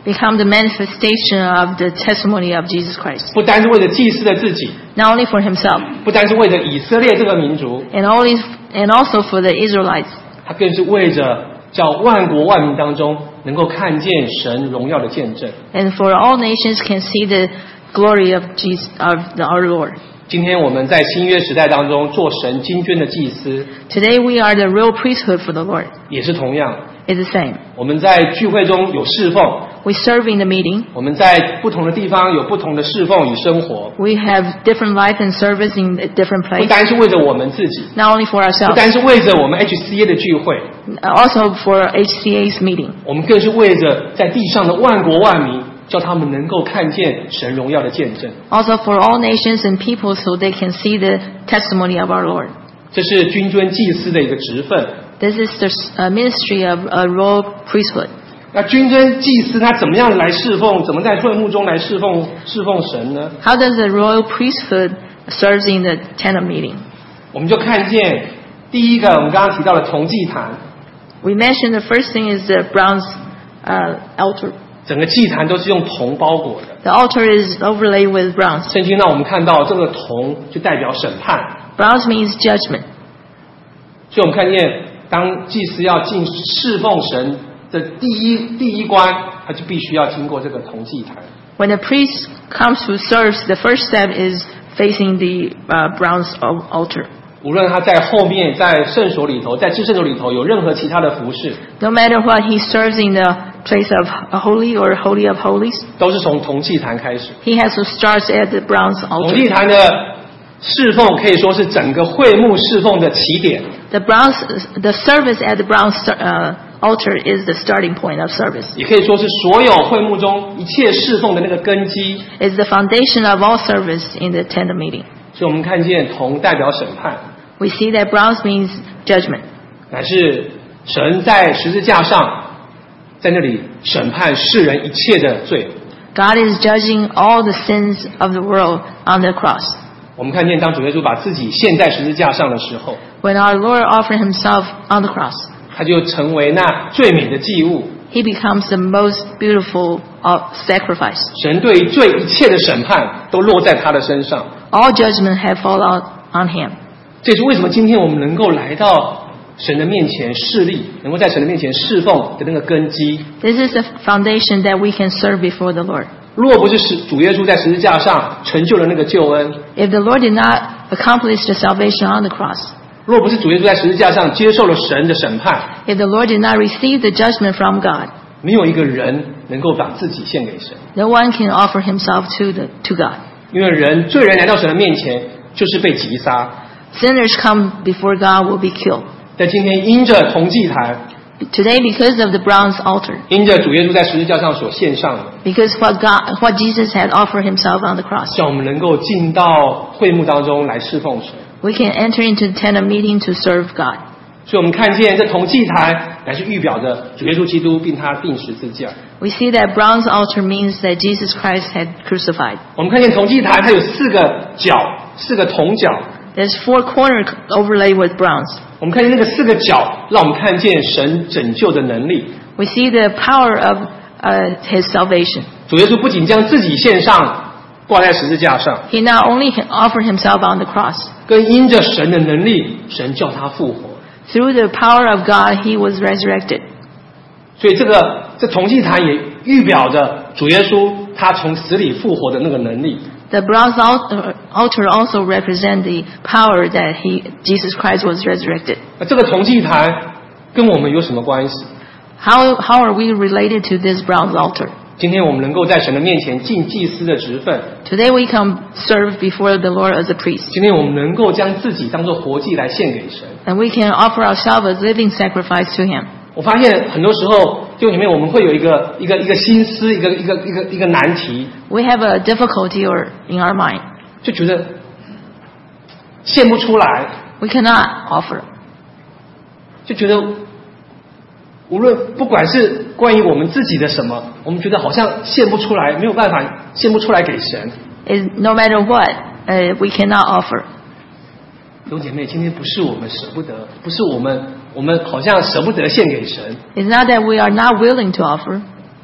become the manifestation of the testimony of Jesus Christ. 不单是为了祭司的自己， Not only for himself, 不单是为了以色列这个民族， and only and also for the Israelites. 他更是为着叫万国万民当中能够看见神荣耀的见证。 And for all nations can see the glory of Jesus, of the, our Lord. 今天我们在新约时代当中做神金捐的祭司， Today we are the real priesthood for the Lord. 也是同样。 It's the same. 我们在聚会中有侍奉， We serve in the meeting. 我们在不同的地方有不同的侍奉与生活， We have different life and service in a different 不 place. 单是为着我们自己， Not only for 不 ourselves, 单是为着我们 H C A 的聚会， also for H C A's meeting. 我们更是为着在地上的万国万民，叫他们能够看见神荣耀的见证。 Also for all nations and people so they can see the testimony of our Lord. 这是君尊祭司的一个职分。 This is the uh, ministry of a royal priesthood. 那君尊祭司他怎么样来侍奉？怎么在会幕中来侍奉侍奉神呢？ How does the royal priesthood serve in the tent of meeting? 我们就看见第一个，我们刚刚提到的铜祭坛， We mentioned the first thing is the bronze uh, altar. 整个祭坛都是用铜包裹的。 The altar is overlaid with bronze. 圣经让我们看到这个铜就代表审判， Bronze means judgment. 所以我们看见当祭司要进侍奉神的第一第一关，他就必须要经过这个铜祭坛。 When the priest comes to serve, the first step is facing the uh, bronze al- altar. 无论他在后面在圣所里头，在至圣所里头有任何其他的服饰， No matter what, he serves in the place of holy or holy of holies. 都是从铜祭坛开始。 He has to start at the bronze 铜祭 altar. 坛的侍奉可以说是整个会幕侍奉的起点。 The bronze, the service at the bronze uh, altar is the starting point of service. 也可以说是所有会幕中一切侍奉的那个根基。 It's the foundation of all service in the tent of meeting. 所以我们看见铜代表审判， We see that bronze means judgment. 乃是神在十字架上，在那里审判世人一切的罪。 God is judging all the sins of the world on the cross. 我们看见当主耶稣把自己献在十字架上的时候， When our Lord offered himself on the cross, 他就成为那最美的祭物。 he becomes the most beautiful of sacrifice. 神对于罪一切的审判都落在他的身上。 All judgment have fallen on him. 这是为什么今天我们能够来到神的面前侍立，能够在神的面前侍奉的那个根基。 This is the foundation that we can serve before the Lord. 若不是使主耶稣在十字架上成就了那个救恩， If the Lord did not accomplish the salvation on the cross, 若不是主耶稣在十字架上接受了神的审判， if the Lord did not receive the judgment from God, 没有一个人能够把自己献给神。 no one can offer himself to the to God. 因为人罪人来到神的面前就是被击杀。 Sinners come before God will be killed. 但今天因着铜祭坛， Today, because of the bronze altar, 因着主耶稣在十字架上所献上的， because what God, what Jesus had offered himself on the cross, 让我们能够进到会幕当中来侍奉神。 we can enter into the tent of meeting to serve God. 所以我们看见这铜祭坛乃是预表着主耶稣基督，并他钉十字架。 We see that bronze altar means that Jesus Christ had crucified. 我们看见铜祭坛它有四个角，四个铜角。 There's four corners overlaid with bronze. 我们看见那个四个角，让我们看见神拯救的能力。 We see the power of uh, his salvation. 主耶稣不仅将自己献上，挂在十字架上， He not only offered himself on the cross, 更因着神的能力，神叫他复活。 through the power of God, he was resurrected. 所以这个这铜祭坛也预表着主耶稣他从死里复活的那个能力。 The bronze altar, altar also represent the power that he, Jesus Christ was resurrected. 那这个铜祭坛跟我们有什么关系？ How, how are we related to this bronze altar? 今天我们能够在神的面前尽祭司的职分， Today we come serve before the Lord as a priest. 今天我们能够将自己当作活祭来献给神。 And we can offer ourselves as living sacrifice to him. 我发现很多时候，就里面我们会有一个一个一个心思，一个一个一个一个难题， We have a difficulty or in our mind. 就觉得献不出来， We cannot offer. 就觉得无论不管是关于我们自己的什么，我们觉得好像献不出来，没有办法献不出来给神。 Is no matter what, uh, we cannot offer. 弟兄姐妹，今天不是我们舍不得，不是我们我们好像舍不得献给神。 It's not that we are not willing to offer. 弟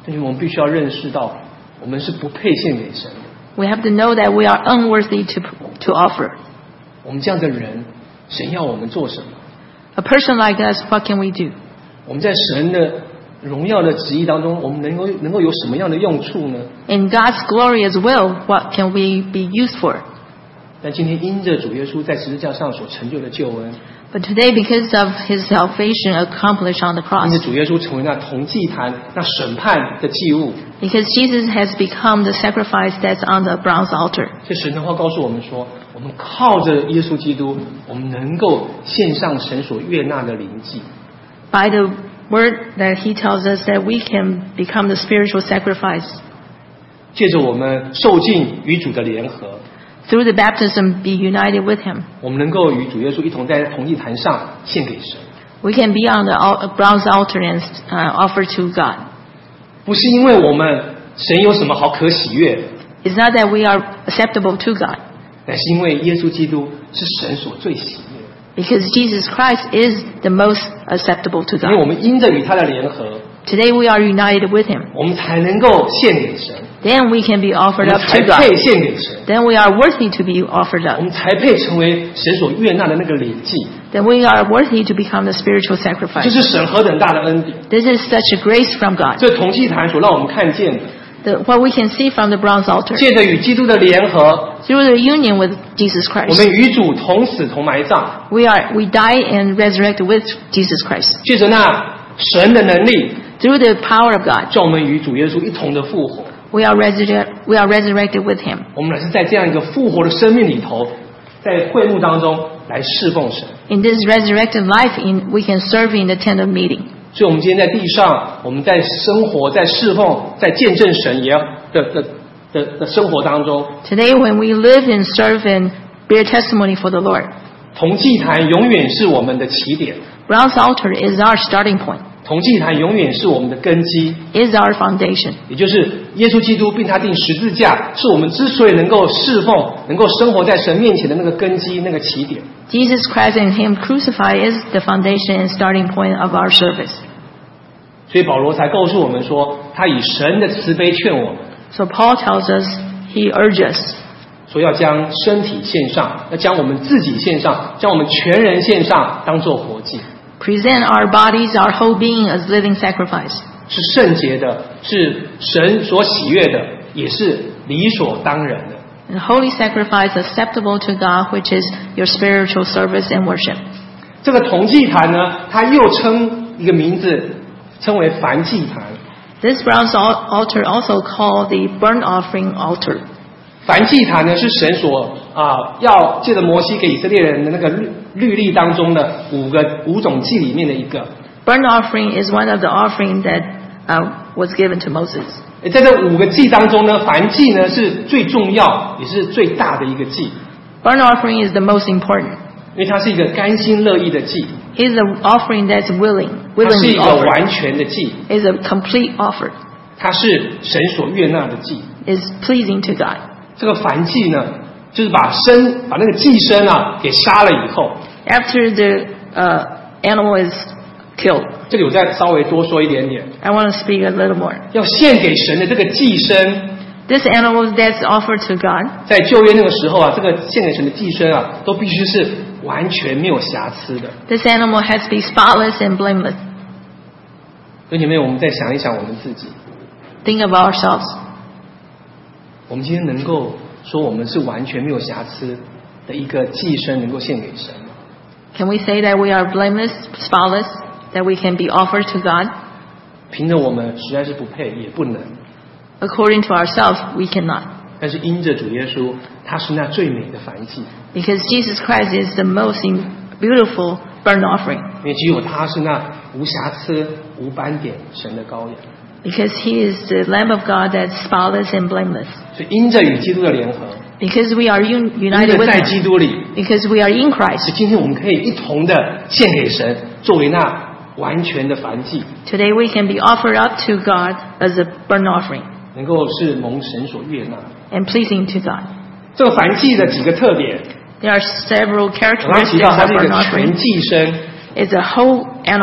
所以我们必须要认识到，我们是不配献给神的。 We have to know that we are unworthy to to offer. 我们这样的人，神要我们做什么？ A person like us, what can we do? 我们在神的荣耀的旨意当中，我们能够能够有什么样的用处呢？ In God's glorious will, what can we be used for? 但今天因着主耶稣在十字架上所成就的救恩， But today, because of His salvation accomplished on the 因 cross, 着主耶稣成为那铜祭坛、那审判的祭物， because Jesus has become the sacrifice that's on the bronze altar. 这神的话告诉我们说，我们靠着耶稣基督，我们能够献上神所悦纳的灵祭。 By the word that He tells us that we can become the spiritual sacrifice. 借着我们受尽与主的联合， Through the baptism, be united with Him. 我们能够与主耶稣一同在同祭坛上献给神。 We can be on the al- bronze altar and uh, offer to God. 不是因为我们神有什么好可喜悦， It's not that we are acceptable to God, 乃是因为耶稣基督是神所最喜悦的。 because Jesus Christ is the most acceptable to 因为我 God. 们因着与他的联合， Today we are united with Him. 我们才能够献给神， Then we can be 我 offered 们 up 才 to 配 God. 献给神， Then we are worthy to be offered 我 up. 们才配成为神所悦纳的那个灵祭。 Then we are worthy to become the spiritual 这 sacrifice. 是神何等大的恩典！ This is such a grace from God. 这铜祭坛所让我们看见的， The, what we can see from the bronze altar, 借着与基督的联合， through the union with Jesus 我 Christ, 们与主同死同埋葬， we are we die and resurrect with Jesus Christ. 借着那神的能力， Through the power of God, 叫我们与主耶稣一同的复活。 we are resurrected. We are resurrected with Him. 我们乃是在这样一个复活的生命里头，在会幕当中来侍奉神。 In this resurrected life, in we can serve in the tent of meeting. 所以，我们今天在地上，我们在生活、在侍奉、在见证神也要的的的的生活当中， Today, when we live and serve and bear testimony for the Lord, 铜祭坛永远是我们的起点， bronze altar is our starting point, 铜祭坛永远是我们的根基， is our foundation. 也就是耶稣基督并他定十字架，是我们之所以能够侍奉、能够生活在神面前的那个根基、那个起点。 Jesus Christ and Him crucified is the foundation and starting point of our service. 所以保罗才告诉我们说，他以神的慈悲劝我们， So Paul tells us, he urges us, 说要将身体献上，要将我们自己献上，将我们全人献上，当作活祭， present our bodies, our whole being as living sacrifice. 是圣洁的，是神所喜悦的，也是理所当然的。 And holy sacrifice acceptable to God, which is your spiritual service and worship. 这个铜祭坛呢，它又称一个名字，称为燔祭坛。 This bronze al- altar also called the burnt offering altar. 燔祭坛呢，是神所啊、要借着摩西给以色列人的那个律律例当中的五个五种祭里面的一个。 Burnt offering is one of the offering that uh, was given to Moses. 在这五个祭当中呢，燔祭呢是最重要也是最大的一个祭， Burnt offering is the most important. 因为它是一个甘心乐意的祭， It's an offering that's willing, 它是一 willingly 个 offered. 完全的祭， It's a complete offer. 它是神所悦纳的祭。 It's pleasing to God. 这个燔祭呢，就是把生把那个祭牲啊给杀了以后， After the uh, animal is killed, 这里我再稍微多说一点点， I want to speak a little more. 要献给神的这个祭牲， This animal that's offered to God, 在旧约那个时候啊，这个献给神的祭牲啊，都必须是完全没有瑕疵的。 this animal has to be spotless and blameless. 所以你们，我们再想一想我们自己， Think of ourselves. 我们今天能够说我们是完全没有瑕疵的一个祭牲，能够献给神吗？ Can we say that we are blameless, spotless, that we can be offered to God? 凭着我们实在是不配，也不能。 According to ourselves, we cannot. 但是因着主耶稣，他是那最美的燔祭， Because Jesus Christ is the most in- beautiful burnt offering. 因为只有他是那无瑕疵、无斑点神的羔羊。 Because He is the Lamb of God that's spotless and blameless. 所以因着与基督的联合， Because we are un- 因 united 着 with 在基 Him. 督里， Because we are in 是 Christ. 今天我们可以一同的献给神，作为那完全的燔祭， Today we can be offered up to God as a burnt offering 能够是蒙神所悦纳。 and pleasing to God. 这个燔祭的几个特点， There are several 我刚刚提 characteristics 到它 of 是一 burnt 个全 offering. 祭牲， It's a whole animal.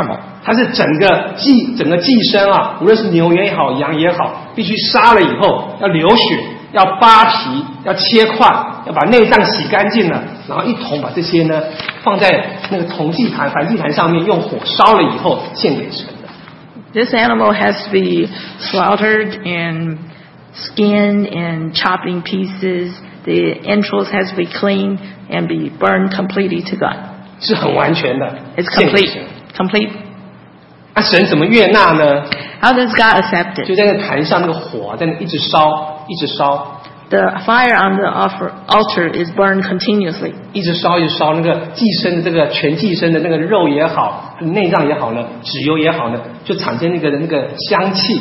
它是整个祭整个祭牲啊，无论是牛也好，羊也好，必须杀了以后要流血，要扒皮，要切块，要把内脏洗干净了，然后一同把这些呢放在那个铜祭坛、燔祭坛上面，用火烧了以后献给神的。 This animal has to be slaughtered and skinned and chopped in pieces. The entrails has to be cleaned and be burned completely to God. 是很完全的 It's complete. Complete. 那神怎么悦纳呢？ How does God accept 就 it? 在那个坛上那个火在那一直烧，一直烧， The fire on the offer, altar is burned continuously. 一直烧，一直烧。那个祭牲的这个全祭牲的那个肉也好，内脏也好呢，脂油也好呢，就产生那个那个香气。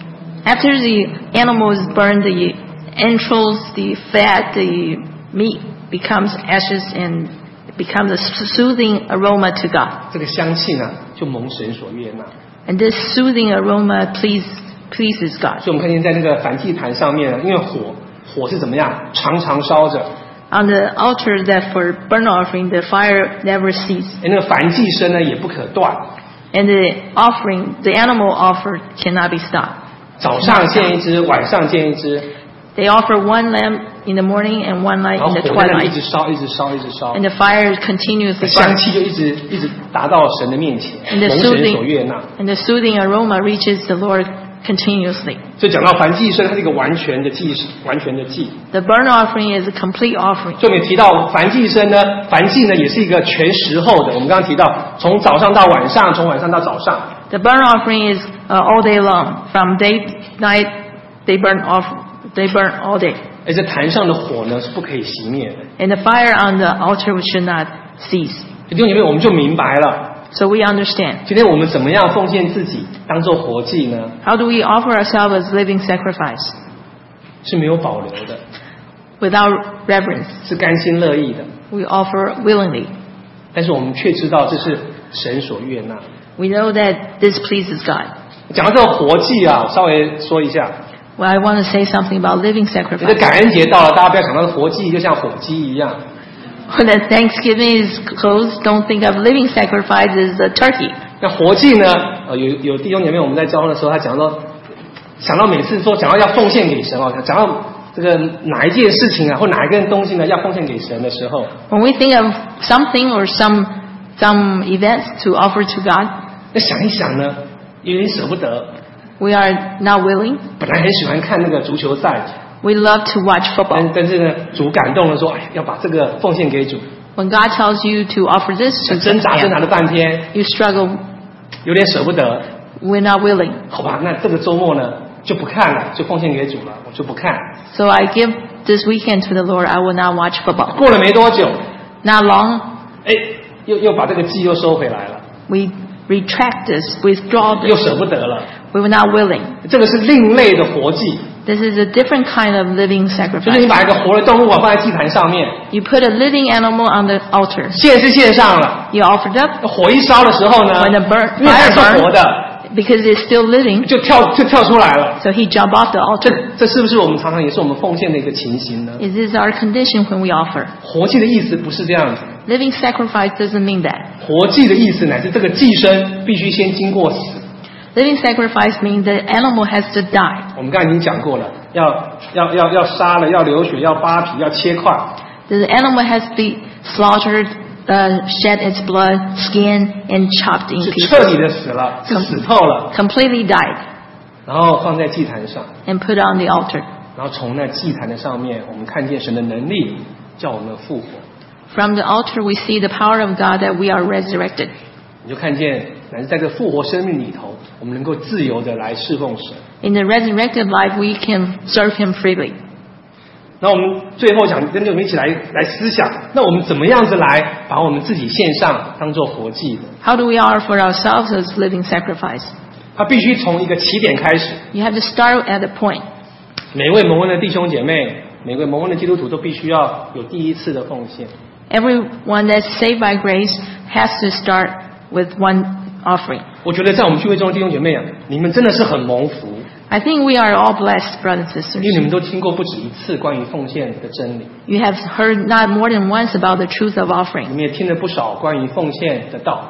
After the animal is burned, the entrails, the fat, the meat becomes ashes and becomes a soothing aroma to God. 这个香气呢，就蒙神所悦纳。 And this soothing aroma please, pleases God. 所以我们看见在那个燔祭坛上面呢，因为火火是怎么样，常常烧着。 On the altar that for burnt offering, the fire never ceases. 那个燔祭牲呢也不可断， And the offering, the animal offered cannot be stopped. 早上献一只，晚上献一只， They offer one lamb in the morning and one 然 night 后 in 火 the 在那里一 twilight. 直烧，一直烧，一直烧， And the fire continuously 香 burns. 气就一直一直达到神的面前， And the 蒙神所悦 soothing, 纳。 and the soothing aroma reaches the Lord continuously. 所以讲到燔祭牲，它是一个完全的祭，完全的祭。 The burnt offering is a complete offering. 所以我们也提到燔祭牲呢，燔祭呢也是一个全时候的。我们刚刚提到，从早上到晚上，从晚上到早上。 The burnt offering is uh, all day long. From day night, they burn off. They burn all day. 而且坛上的火呢是不可以熄灭的。 And the fire on the altar should not cease. 弟兄姐妹，我们就明白了， So we understand. 今天我们怎么样奉献自己当做活祭呢？ How do we offer ourselves as living sacrifice? 是没有保留的， Without reverence. 是甘心乐意的。 We offer willingly. 但是我们却知道这是神所悦纳。 We know that this pleases God. 讲到这个活祭啊，稍微说一下。 Well, I want to say something about living 这 sacrifice. 感恩节到了，大家不要想到活祭就像火鸡一样。 When the Thanksgiving is close, don't think of living sacrifice as a turkey. 那活祭呢？呃，有有弟兄姐妹，我们在交通的时候，他讲到，想到每次说讲到要奉献给神哦，讲到这个哪一件事情啊，或哪一个东西呢，要奉献给神的时候， When we think of something or some some events to offer to God, 那想一想呢，有点舍不得。 we are not willing. 本来很喜欢看那个足球赛， We love to watch 但 football. 但是呢，主感动了说，哎，要把这个奉献给主。 When God tells you to offer this to 挣扎挣扎 Him, 了半天， you struggle. 有点舍不得。 We're not willing. 好吧，那这个周末呢就不看了，就奉献给主了，我就不看。 So I give this weekend to the Lord. I will not watch football. 过了没多久， Not long, 哎，又又把这个祭又收回来了， we retract this, withdraw 又 this. 舍不得了。 We were not willing. 这个是另类的活祭， This is a different kind of living 就是你 sacrifice. 把一个活的动物啊放在祭坛上面， You put a living animal on the altar. 献是献上了， You offered up 火一烧的时候呢， when the burn, 因为它 fire 是活 burned 的， because it's still living. 就跳就跳出来了。 So he jumped off the 这 altar. 这是不是我们常常也是我们奉献的一个情形呢？ Is this our condition when we offer? 活祭的意思不是这样子， Living sacrifice doesn't mean that. 活祭的意思乃是这个祭牲必须先经过死。 Living sacrifice means the animal has to die. 我们刚才已经讲过了，要要要要杀了，要流血，要扒皮，要切块， The animal has to be slaughtered, uh, shed its blood, skinned, and chopped in 是彻底 pieces. 的死了，是死透了， Completely died 然后放在祭坛上， and put on the altar. 然后从那祭坛的上面，我们看见神的能力，叫我们复活。 From the altar we see the power of God that we are resurrected. 你就看见，乃是在这复活生命里头，我们能够自由的来侍奉神。 In the resurrected life we can serve Him freely. 那我们最后想跟着我们一起来来思想，那我们怎么样子来把我们自己献上，当做活祭的？ How do we offer ourselves as living sacrifice? 它必须从一个起点开始。 You have to start at a point. 每位蒙恩的弟兄姐妹，每位蒙恩的基督徒都必须要有第一次的奉献。 Everyone that's saved by grace has to start with one offering. 我觉得在我们聚会中的弟兄姐妹啊，你们真的是很蒙福， I think we are all blessed, brothers and 因为你 sisters. 们都听过不止一次关于奉献的真理， You have heard not more than once about the truth of 你 offering. 们也听了不少关于奉献的道。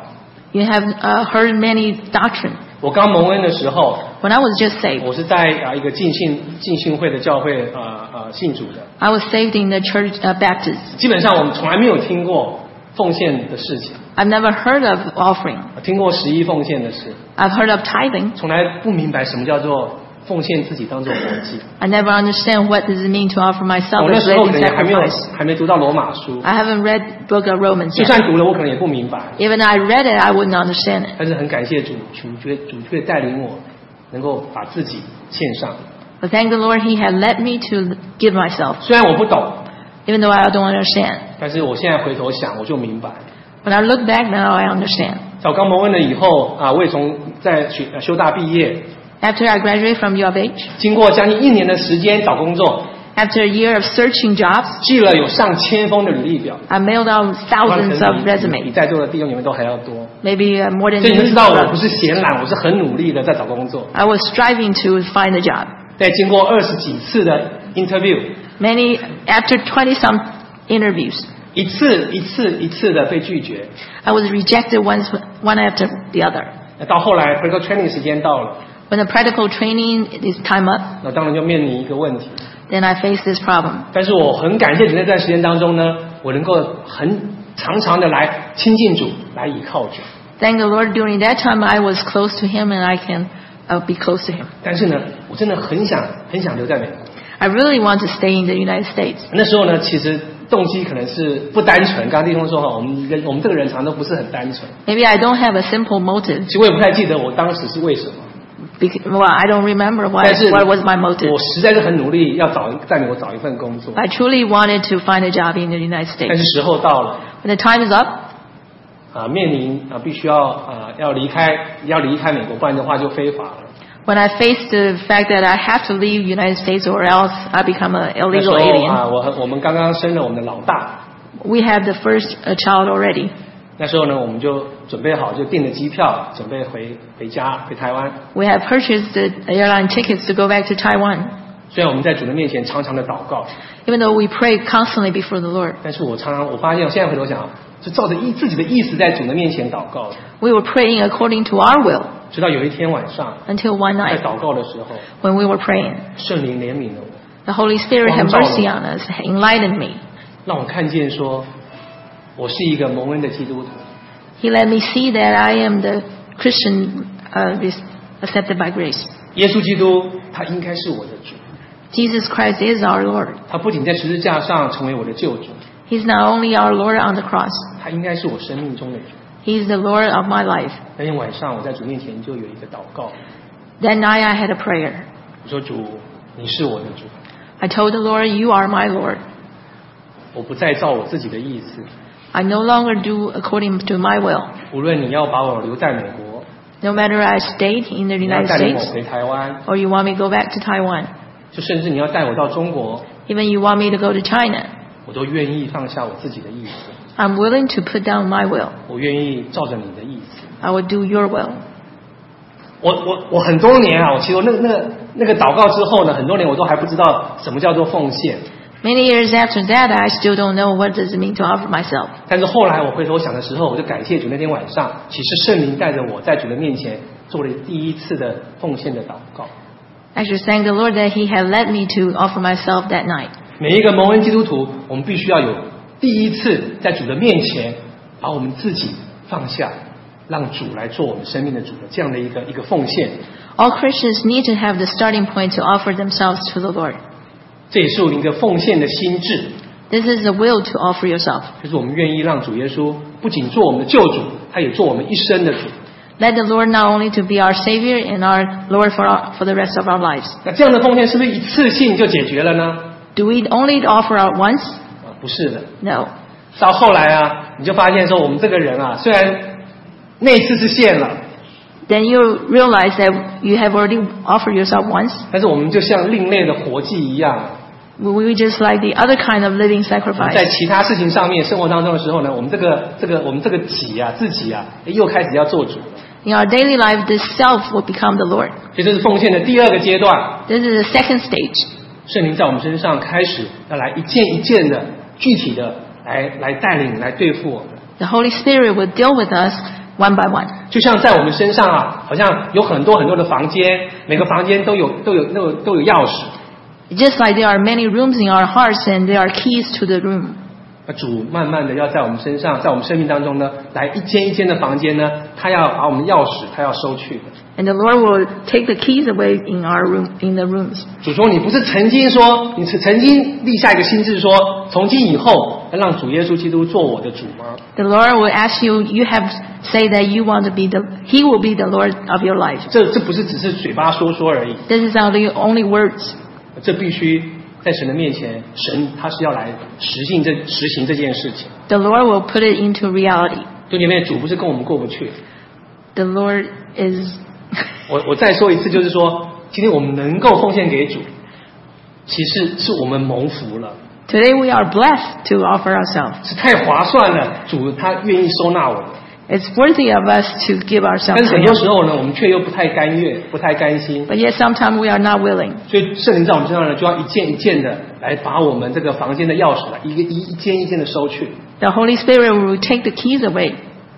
You have uh, heard many doctrine. 我刚蒙恩的时候 When I was just saved, 我是在啊一个浸信浸信会的教会啊啊信主的。 I was saved in the church uh, Baptist. 基本上我们从来没有听过奉献的事情， I've never heard of offering. 听过十一奉献的事， I've heard of tithing. 从来不明白什么叫做奉献自己当做活祭。 I never understand what does it mean to offer myself 我那 as 时候可 living 能还没有 sacrifice. 还没读到罗马书， I haven't read book of Romans 就 yet. 算读了我可能也不明白。 Even I read it, I wouldn't understand it. 但是很感谢主，主却主却带领我能够把自己献上。 But thank the Lord, He had led me to give myself. 虽然我不懂， Even though I don't understand. 但是我现在回头想，我就明白。 When I look back now, I understand. 在我刚蒙恩了以后啊，我也从在学修大毕业， After I graduated from U of H, 经过将近一年的时间找工作， after a year of searching jobs, 寄了有上千封的履历表， I mailed out thousands of 比 resumes. 在座的弟兄你们都还要多。 Maybe uh, more than 所以你们 you 知道我 know. 不是闲懒，我是很努力的在找工作。 I was striving to find a job. 在经过二十几次的 interview， Many, after twenty some interviews, 一次一次一次的被拒绝。 I was rejected once, one after the other. 那到后来 practical training 时间到了， When the practical training is time up, 那当然就面临一个问题。 then I face this problem. 但是我很感谢主，在这段时间当中呢，我能够很常常的来亲近主，来倚靠主。 Thank the Lord, during that time I was close to Him and I can uh, be close to Him. 但是呢，我真的很想很想留在美国。 I really want to stay in the United States. 那时候呢，其实动机可能是不单纯。刚刚弟兄说哈，我们人我们这个人常都不是很单纯。 Maybe I don't have a simple motive. 其实我也不太记得我当时是为什么。 Because, well, I don't remember why, 但是 what was my motive. 我实在是很努力要找在美国找一份工作。 I truly wanted to find a job in the United 但是 States. 时候到了。 When the time is up, 啊，面临啊，必须要啊，要离开，要离开美国，不然的话就非法了。 when I face the fact that I have to leave United States or else I become an 那时 illegal 候 alien. 啊，我和我们刚刚生了我们的老大， We have the first uh, child already. 那时候呢，我们就准备好，就订了机票，准备回回家，回台湾。 We have purchased the airline tickets to go back to Taiwan. 虽然我们在主的面前常常的祷告， Even though we pray constantly before the Lord, 但是我常常我发现，我现在回头想，是照着意自己的意思在主的面前祷告的。 we were praying according to our will 直到有一天晚上， until one 在 night 祷告的时候， when we were praying. 圣灵怜悯了我， The Holy Spirit had mercy on us, enlightened me. 让我看见说，我是一个蒙恩的基督徒。 He let me see that I am the Christian uh, is accepted by grace. 耶稣基督，他应该是我的主。 Jesus Christ is our Lord. 他不仅在十字架上成为我的救主， He's not only our Lord on the cross, 他应该是我生命中的主。 He's the Lord of my life. 那天晚上我在主面前就有一个祷告， That night I had a prayer. 我说主，你是我的主， I told the Lord, You are my Lord. 我不再照我自己的意思， I no longer do according to my will. 无论你要把我留在美国， No matter I stayed in the 你要 United 带领我 States 回台湾， or you want me to go back to Taiwan, 就甚至你要带我到中国， even you want me to go to China, 我都愿意放下我自己的意思， I'm willing to put down my will. 我愿意照着你的意思。 I will do your will. 我我我很多年啊，我其实我那那个那个祷告之后呢，很多年我都还不知道什么叫做奉献。 Many years after that, I still don't know what does it mean to offer myself. 但是后来我回头想的时候，我就感谢主，那天晚上，其实圣灵带着我在主的面前做了第一次的奉献的祷告。 I should thank the Lord that He had led me to offer myself that night. 每一个蒙恩基督徒，我们必须要有第一次在主的面前，把我们自己放下，让主来做我们生命的主的这样的一个一个奉献。 All Christians need to have the starting point to offer themselves to the Lord. 这也是我们一个奉献的心智， This is the will to offer yourself. 就是我们愿意让主耶稣不仅做我们的救主，他也做我们一生的主。 Let the Lord not only to be our Savior and our Lord for, our, for the rest of our lives. 那这样的奉献是不是一次性就解决了呢？ Do we only offer out once? 啊，不是的。 No. 到后来啊，你就发现说，我们这个人啊，虽然那次是献了， Then you realize that you have already offered yourself once. 但是我们就像另类的活祭一样， We we just like the other kind of living 在 sacrifice. 其他事情上面、生活当中的时候呢，我们这个这个我们这个己啊、自己啊，又开始要做主了。 In our daily life, this self will become the Lord. 所以这是奉献的第二个阶段， This is the second stage. 圣灵在我们身上开始要来一件一件的具体的来来带领、来对付我们。 The Holy Spirit will deal with us one by one. 就像在我们身上啊，好像有很多很多的房间，每个房间都有都有都有都有钥匙。 Just like there are many rooms in our hearts and there are keys to the room. 那主慢慢的要在我们身上，在我们生命当中呢，来一间一间的房间呢，他要把我们钥匙，他要收去的。 And the Lord will take the keys away in our room, in the rooms. 主说，你不是曾经说，你是曾经立下一个心志说，从今以后要让主耶稣基督做我的主吗？ The Lord will ask you, you have say that you want to be the, He will be the Lord of your life. 这这不是只是嘴巴说说而已。 This is not the only words. 这必须在神的面前，神他是要来实行这实行这件事情。 The Lord will put it into reality. 就里面主不是跟我们过不去。 The Lord is 我我再说一次，就是说，今天我们能够奉献给主，其实是我们蒙福了。 Today we are blessed to offer ourselves. 是太划算了，主他愿意收纳我们。 It's worthy of us to give 但 ourselves 是 to 很多 Him. 时候呢，我们却又不太甘愿，不太甘心。 But yet sometimes we are not willing. 所以圣灵在我们身上呢，就要一件一件的来把我们这个房间的钥匙啊，一个一一间一间的收去。 The Holy Spirit will take the keys away.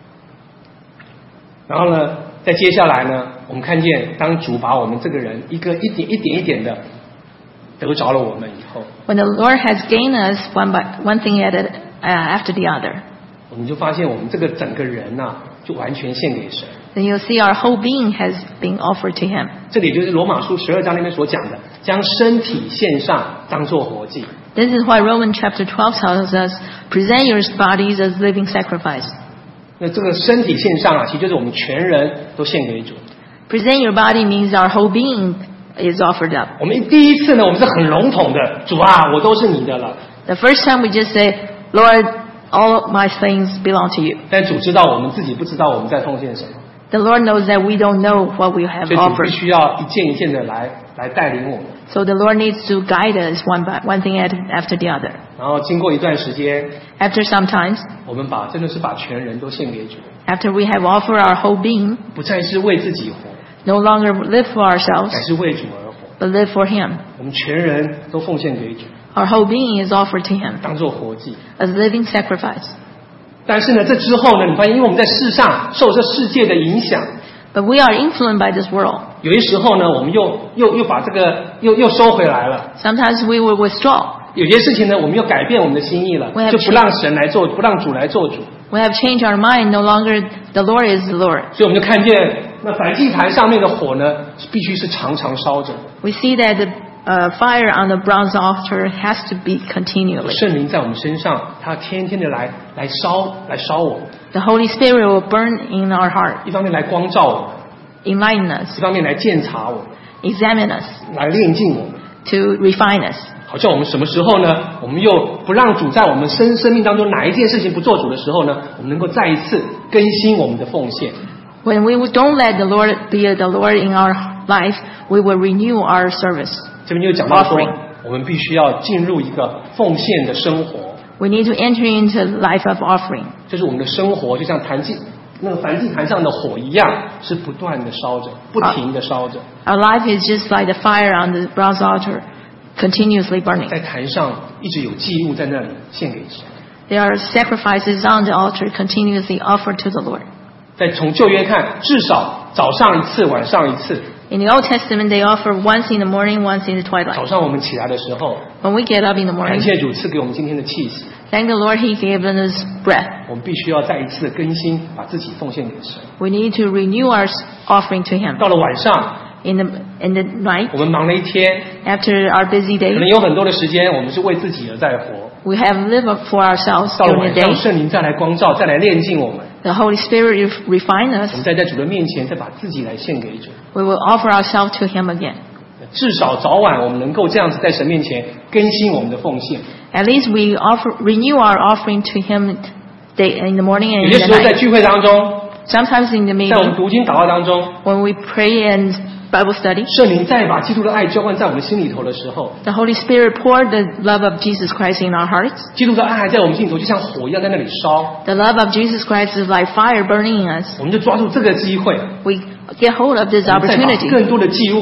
然后呢，在接下来呢，我们看见当主把我们这个人一个一点一点一点的得着了我们以后， When the Lord has gained us one by one thing at it, uh, after the other, 我们就发现我们这个整个人呐、啊，就完全献给神。 then you'll see our whole being has been offered to Him. 这里就是罗马书十二章那边所讲的，将身体献上，当作活祭。 This is why Romans chapter twelve tells us, present your bodies as living sacrifice. 那这个身体献上啊，其实就是我们全人都献给主。 Present your body means our whole being is offered up. 我们第一次呢，我们是很笼统的，主啊，我都是你的了。 The first time we just say, Lord, all of my things belong to you. 但主知道我们自己不知道我们在奉献什么， The Lord knows that we don't know what we have 所以主必 offered. 须要一件一件的来来带领我们。 So the Lord needs to guide us one by one thing at, after the other. 然后经过一段时间， After some times, 我们把真的是把全人都献给主， after we have offered our whole being, 不再是为自己活， no longer live for ourselves, 乃是为主而活。 but live for Him. 我们全人都奉献给主， Our whole being is offered to Him 当做活祭。 as living sacrifice. 但是呢，这之后呢，你发现，因为我们在世上受这世界的影响， But we are influenced by this world. 有些时候呢，我们又又又把这个又又收回来了。 Sometimes we will withdraw. 有些事情呢，我们又改变我们的心意了 We，have 就不让神来做，不让主来做主。 We have changed our mind. No longer the Lord is the Lord. 所以我们就看见，那燔祭坛上面的火呢，必须是常常烧着。 We see that the uh, fire on the bronze altar has to be continually. 圣灵在我们身上，他天天的来来烧，来烧我们。 The Holy Spirit will burn in our heart, 一方面来光照我们， enlighten us, 一方面来鉴察我们， examine us, 来炼净我们。 to refine us. 好像我们什么时候呢？我们又不让主在我们生生命当中哪一件事情不做主的时候呢？我们能够再一次更新我们的奉献。 When we don't let the Lord be the Lord in our life, we will renew our service. 这边就讲到说 Offering， 我们必须要进入一个奉献的生活， We need to enter into life of offering. 就是我们的生活就像坛祭那个燔祭坛上的火一样，是不断的烧着，不停的烧着， Our life is just like the fire on the bronze altar, continuously burning. 在坛上一直有祭物在那里献给神。 There are sacrifices on the altar continuously offered to the Lord. 在从旧约看，至少早上一次，晚上一次。 In the Old Testament, they offer once in the morning, once in the 早 twilight. 上我们起来的时候， When we get up in the 感 morning, 谢主赐给我们今天的气息， thank the Lord He gave us breath. 我们必须要再一次的更新，把自己奉献给神。 We need to renew our offering to Him. 到了晚上， In the in the night, 我们忙了一天， after our busy 可 day, 能有很多的时间，我们是为自己而在活。 we have lived up for ourselves 到了 during 晚 the 上， day. 圣灵再来光照，再来炼净我们。 The Holy Spirit will refine 我 us. 们再在主的面前，再把自己来献给主。 We will offer ourselves to Him again. 至少早晚我们能够这样子在神面前更新我们的奉献。 At least we offer renew our offering to Him day, in the morning 有 and in 些 the 时候在 night. 聚会当中， Sometimes in the 在我们 meeting, 读经祷告当中， when we pray and Bible study, 圣灵再把基督的爱浇灌在我们心里头的时候， the Holy Spirit poured the love of Jesus Christ in our hearts. 基督的爱还在我们心里头就像火一样在那里烧， The love of Jesus Christ is like fire burning in us. 我们就抓住这个机会， We get hold of this 我们再把 opportunity. 更多的祭物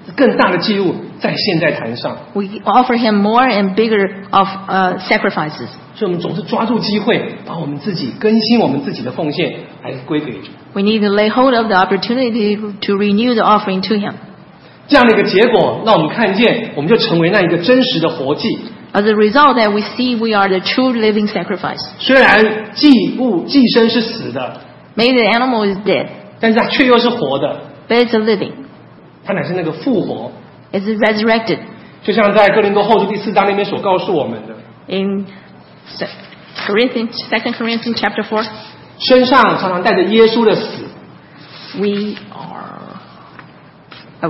更大的祭物在现在坛上。 We offer him more and bigger of uh, sacrifices. 所以我们总是抓住机会，把我们自己更新我们自己的奉献来归给主。 We need to lay hold of the opportunity to renew the offering to him. 这样的一个结果，让我们看见，我们就成为那一个真实的活祭。 As a result, that we see we are the true living sacrifice. 虽然祭物祭牲是死的， Maybe the animal is dead, 但是它却又是活的， but it's a living. 它乃是那个复活。 It's resurrected. 就像在哥林多后书第四章那边所告诉我们的， In Corinthians, Second Corinthians chapter four, 身上常常带着耶稣的死。 we are oh,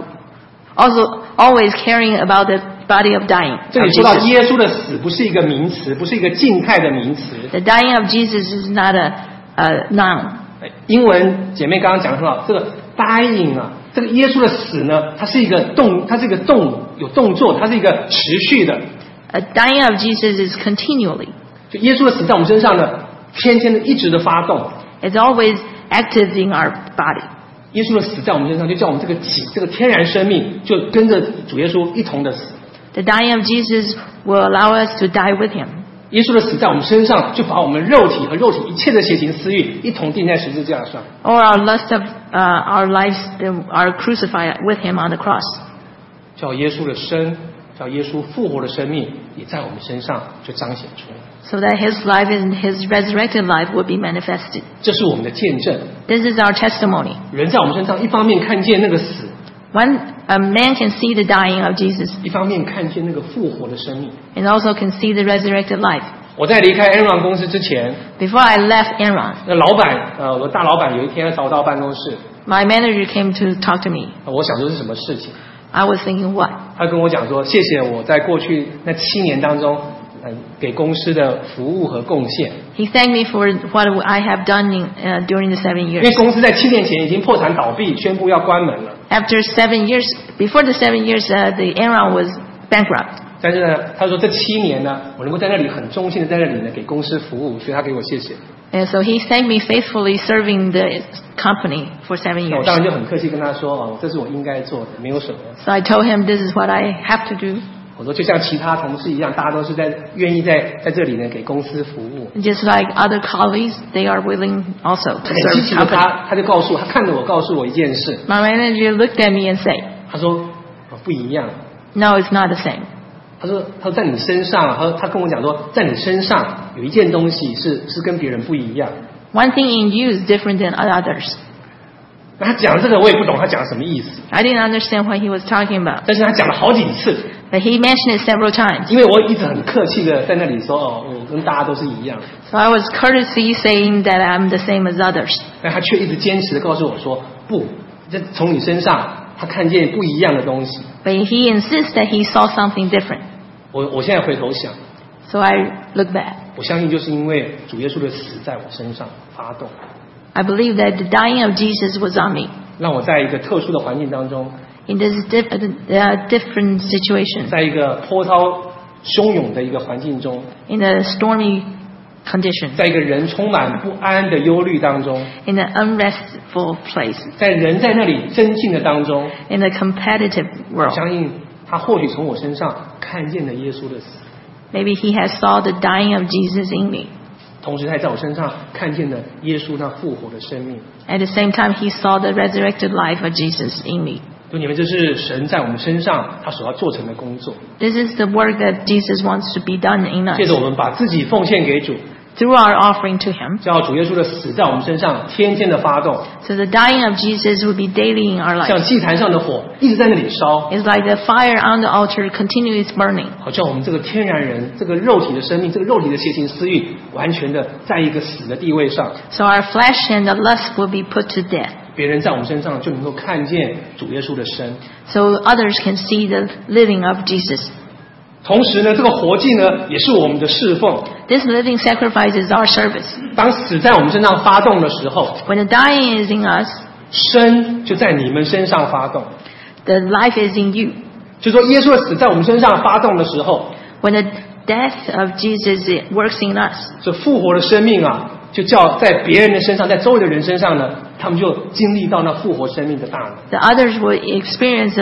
also always caring about the body of dying. 这里说到耶稣的死，不是一个名词，不是一个静态的名词。 The dying of Jesus is not a, a noun. 英文姐妹刚刚讲得很好，这个 dying 啊，这个耶稣的死呢，它是一个动，它是一个动有动作，它是一个持续的。 A dying of Jesus is continually. 就耶稣的死在我们身上呢，天天的一直的发动。 It's always active in our body. 耶稣的死在我们身上，就叫我们这个己这个天然生命就跟着主耶稣一同的死。 The dying of Jesus will allow us to die with him. 耶稣的死在我们身上，就把我们肉体和肉体一切的邪情私欲一同钉在十字架上。 Or our lust of uh, our lives are crucified with him on the cross. 叫耶稣的生，叫耶稣复活的生命，也在我们身上就彰显出来。 So that his life and his resurrected life will be manifested. 这是我们的见证。 This is our testimony. 人在我们身上，一方面看见那个死， One, a man can see the dying of Jesus 一方面看见那个复活的生命。 and also can see the resurrected life. 我在离开 Enron 公司之前， Before I left Enron, 那老板，呃，我的大老板有一天找我到办公室， my manager came to talk to me. 我想说是什么事情？ I was thinking, what? 他跟我讲说，谢谢我在过去那七年当中，呃，给公司的服务和贡献。 He thanked me for what I have done in, uh, during the seven 因 years. 为公司在七年前已经破产倒闭，宣布要关门了。 After seven years, before the seven years, uh, the Enron was bankrupt. 但是呢，他说这七年呢，我能够在那里很忠心的在那里呢给公司服务，所以他给我谢谢。 And so he thanked me faithfully serving the company for seven 那我 years. 当然就很客气跟他说，哦，这是我应该做的，没有什么。 So I told him this is what I have to do. 我说就像其他同事一样，大家都是在愿意在在这里呢给公司服务。 Just like other colleagues, they are willing also to 很积 serve 极 the 的 company. 他，他就告诉我，他看着我告诉我一件事， My manager looked at me and said, 他说，哦，不一样。 no, it's not the same. 他说，他说在你身上，他说他跟我讲说，在你身上有一件东西是是跟别人不一样。 One thing in you is different than others. 那他讲这个我也不懂他讲什么意思， I didn't understand what he was talking about, 但是他讲了好几次， but he mentioned it several times. 因为我一直很客气的在那里说，哦，我跟大家都是一样， So I was courteously saying that I'm the same as others. 但他却一直坚持的告诉我说，不，这从你身上他看见不一样的东西。 But he insists that he saw something different. 我我现在回头想， So I look back. 我相信就是因为主耶稣的死在我身上发动， I believe that the dying of Jesus was on me 让我在一个特殊的环境当中， in this diff- uh, different situation, 在一个波涛汹涌的一个环境中， in a stormy condition, 在一个人充满不安的忧虑当中， in an unrestful place, 在人在那里增进的当中， in a competitive 我 world. 相信他或许从我身上看见了耶稣的死， Maybe he has saw the dying of Jesus in me. 同时他也在我身上看见了耶稣那复活的生命。 At the same time, he saw the resurrected life of Jesus in me. 就你们这是神在我们身上他所要做成的工作， This is the work that Jesus wants to be done in 借 us. 着我们把自己奉献给主， Through our offering to him. 叫主耶稣的死在我们身上天天的发动， So the dying of Jesus will be daily in our 像 lives. 祭坛上的火一直在那里烧， It's like the fire on the altar continues burning. 好叫我们这个天然人这个肉体的生命，这个肉体的邪情私欲，完全的在一个死的地位上， So our flesh and the lust will be put to death. 别人在我们身上就能够看见主耶稣的生。 So others can see the living of Jesus. 同时呢，这个活祭呢，也是我们的侍奉。 This living sacrifice is our service. 当死在我们身上发动的时候， When the dying is in us, 生就在你们身上发动。 the life is in you. 就说耶稣的死在我们身上发动的时候， When the death of Jesus works in us, 这复活的生命啊，就叫在别人的身上，在周围的人身上呢，他们就经历到那复活生命的大能。 the others will experience the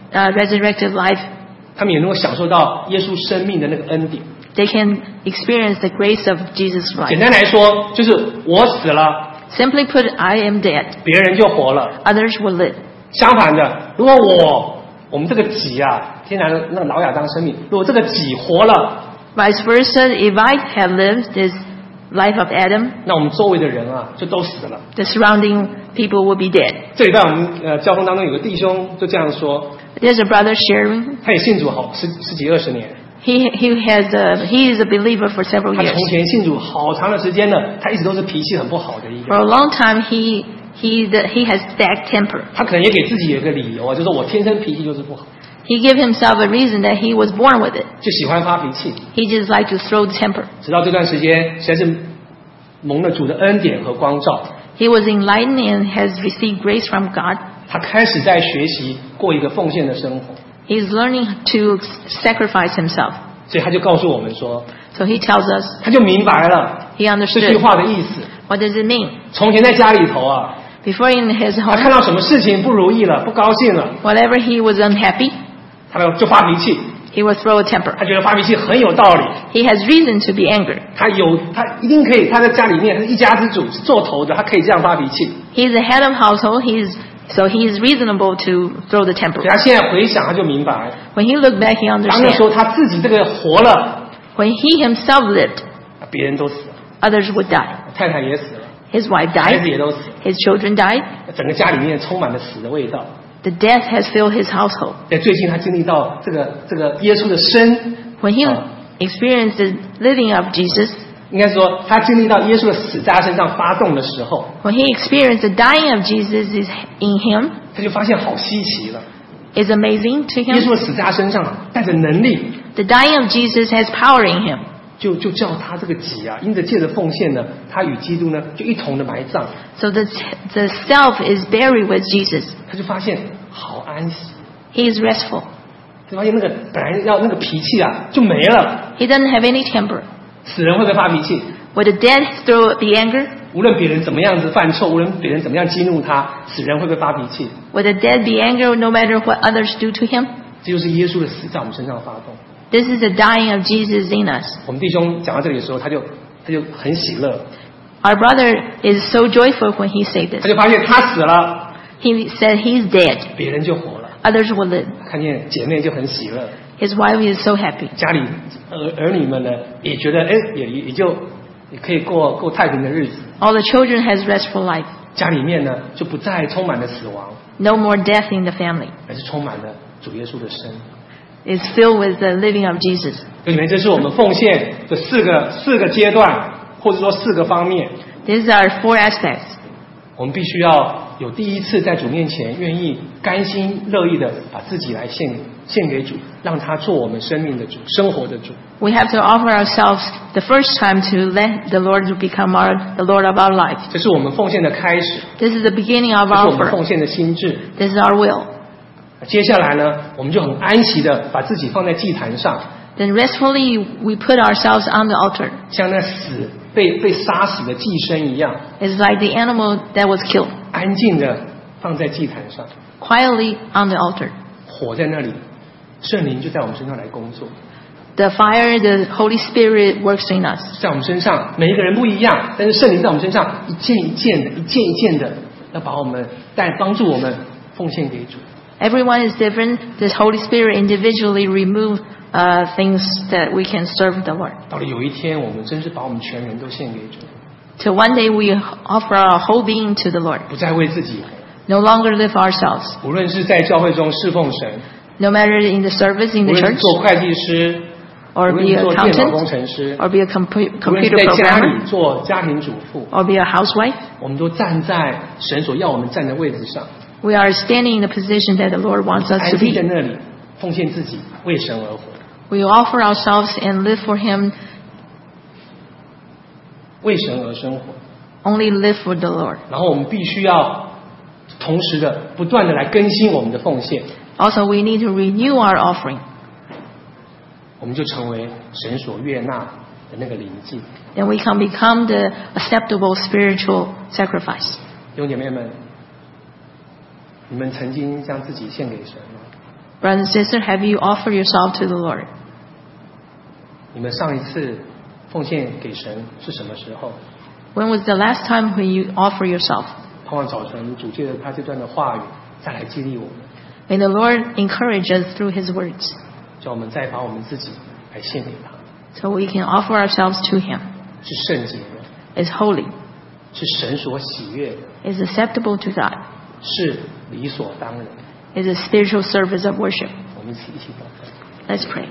uh, resurrected life. 他们也能够享受到耶稣生命的那个恩典。 They can experience the grace of Jesus' 简 life. 单来说，就是我死了， Simply put, I am dead. 别人就活了。 Others will live. 相反的，如果我我们这个己啊，天然的那个老亚当生命，如果这个己活了， Vice versa, if I had lived this life of Adam, 那我们周围的人啊就都死了。 the surrounding people will be dead. 这礼拜我们呃交通当中有个弟兄就这样说， There's a brother sharing. 他也信主好十十几二十年， He he has a, he is a believer for several 他 years. 从前信主好长的时间呢，他一直都是脾气很不好的一 For 个 a。long time, he he the, he has bad temper. 他可能也给自己有一个理由啊，就是说我天生脾气就是不好， He gave himself a reason that he was born with it. 就喜欢发脾气。 He just liked to throw the temper. 直到这段时间，实在是蒙了主的恩典和光照， He was enlightened and has received grace from God. 他开始在学习过一个奉献的生活， He's learning to sacrifice himself. 所以他就告诉我们说， So he tells us, 他就明白了 he 这句 understood. 话的意思。 What does it mean? 从前在家里头啊， Before in his 他看 home, 到什么事情不如意了，不高兴了， whenever he was unhappy, 他就发脾气。 he would throw a temper. 他觉得发脾气很有道理， He has reason to be angry. 他有他一定可以，他在家里面他是一家之主，是做头的，他可以这样发脾气。 He's the head of household. He's so he is reasonable to throw the 所 temper. 以他现在回想，他就明白， When he looked back, he 当那时候 understands. 他自己这个活了， When he himself lived, 别人都死了， others would die. 太太也死了， His wife 孩子 died. 也都死了， His children died. 整个家里面充满了死的味道。 The death has filled his household. 在最近他经历到这个这个耶稣的生， When he Oh. experienced the living of Jesus, 应该说他经历到耶稣的死在他身上发动的时候， when he experienced the dying of Jesus is in him, 他就发现好稀奇了。 is amazing to 耶稣 him. 的死在他身上啊，带着能力， The dying of Jesus has power in him. 就就叫他这个己啊，因着借着奉献呢，他与基督呢就一同的埋葬， So the, the self is buried with Jesus. 他就发现好安息， He is restful. 就发现那个本来要那个脾气啊就没了。 He doesn't have any temper. 死人会不会发脾气？ Would the dead throw the anger? 无论别人怎么样子犯错，无论别人怎么样激怒他，死人会不会发脾气？ Would the dead be angry no matter what others do to him? 这就是耶稣的死在我们身上发动。 This is the dying of Jesus in us. 我们弟兄讲到这里的时候，他就他就很喜乐， Our brother is so joyful when he said 他 this. 就发现他死了， He said he's dead. 别人就活了。 Others will live. 看见姐妹就很喜乐， His wife is so happy. 家里儿儿女们呢也觉得哎也也也就也可以过过太平的日子， All the children has restful life. 家里面呢就不再充满了死亡， No more death in the family. 而是充满了主耶稣的生。 It's filled with the living of Jesus. 这里面这是我们奉献的四个四个阶段，或者说四个方面。 These are four aspects. 我们必须要有第一次在主面前愿意甘心乐意的把自己来献献给主，让他做我们生命的主，生活的主。 We have to offer ourselves the first time to let the Lord become our, the Lord of our life. 这是我们奉献的开始， This is the beginning of 这是 our 我们 offer. 奉献的心智。 This is our will. 接下来呢，我们就很安息的把自己放在祭坛上， Then restfully we put ourselves on the altar. 像那死被被杀死的祭牲一样， It's like the animal that was killed. 安静的放在祭坛上， Quietly on the altar. 火在那里，圣灵就在我们身上来工作， The fire, the Holy Spirit works in us. 在我们身上每一个人不一样，但是圣灵在我们身上一件一件的，一件一件的，要把我们带帮助我们奉献给主。 Everyone is different. The Holy Spirit individually remove uh, things that we can serve the Lord. 到了有一天，我们真是把我们全人都献给主， Till one day we offer our whole being to the Lord. 不再为自己活。 No longer live for ourselves. 无论是在教会中侍奉神， No matter in the service in 无 the 论是 church, 做会计师，无 or 论 be 是 an 做电脑工 accountant, 程师， or be a compu- 无论是 computer 在家 programmer, 里做家庭主妇， or be a housewife, 我们都站在神所要我们站的位置上， we are standing in the position that the Lord wants us 安 to 静在 be. 那里，奉献自己，为神而活， We offer ourselves and live for Him, 为神而生活。 only live for the Lord. 然后我们必须要同时的不断的来更新我们的奉献， Also, we need to renew our offering. 我们就成为神所悦纳的那个灵祭。 Then we can become the acceptable spiritual sacrifice. 弟兄姐妹们，你们曾经将自己献给神吗？ Brother and sister, have you offered yourself to the Lord? 你们上一次奉献给神是什么时候？ When was the last time when you offer yourself? 盼望早晨主借着他这段的话语，再来激励我们， May the Lord encourage us through His words, 叫我们再把我们自己来献给他， so we can offer ourselves to Him. 是圣洁的， It's holy, 是神所喜悦的， it's acceptable to God, 是理所当然。 it's a spiritual service of worship. 我们一起一起祷告。 Let's pray.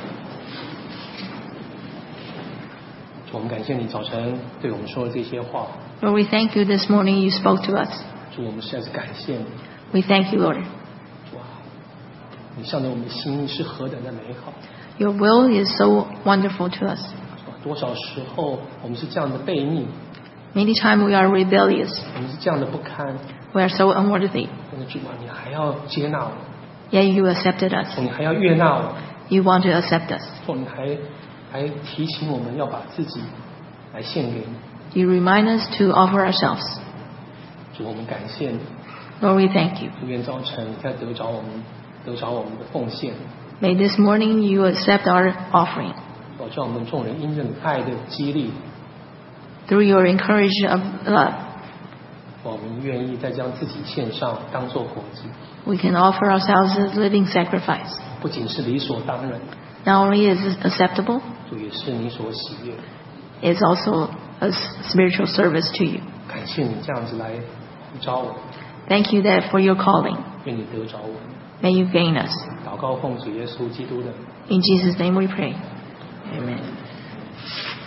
主，我们感谢你早晨对我们说的这些话。 Lord, we thank you this morning you spoke to us. 主，我们实在是感谢你。 We thank you, Lord. 主啊，你向着我们的心意是何等的美好。 Your will is so wonderful to us. 主啊，多少时候我们是这样的悖逆， Many times we are rebellious. 我们是这样的不堪。 We are so unworthy. 但是主啊，你还要接纳我， Yet you accepted us. 主你还要悦纳我， You want to accept us. 主你还还提醒我们要把自己来献给你。 You remind us to offer ourselves. 主，我们感谢你。 Lord, we thank you. 祝愿早晨你再得着我们，得着我们的奉献， May this morning you accept our offering. 保叫我们众人因着你爱的激励， Through your encouragement of love, 我们愿意再将自己献上，当做活祭， we can offer ourselves as living sacrifice. 不仅是理所当然， Not only is it acceptable, 主也是你所喜悦。 it's also a spiritual service to you. 感谢你这样子来呼召我， Thank you that for your calling. 愿你得着我。 May you gain us. 祷告奉主耶稣基督的名。 In Jesus' name we pray. Amen.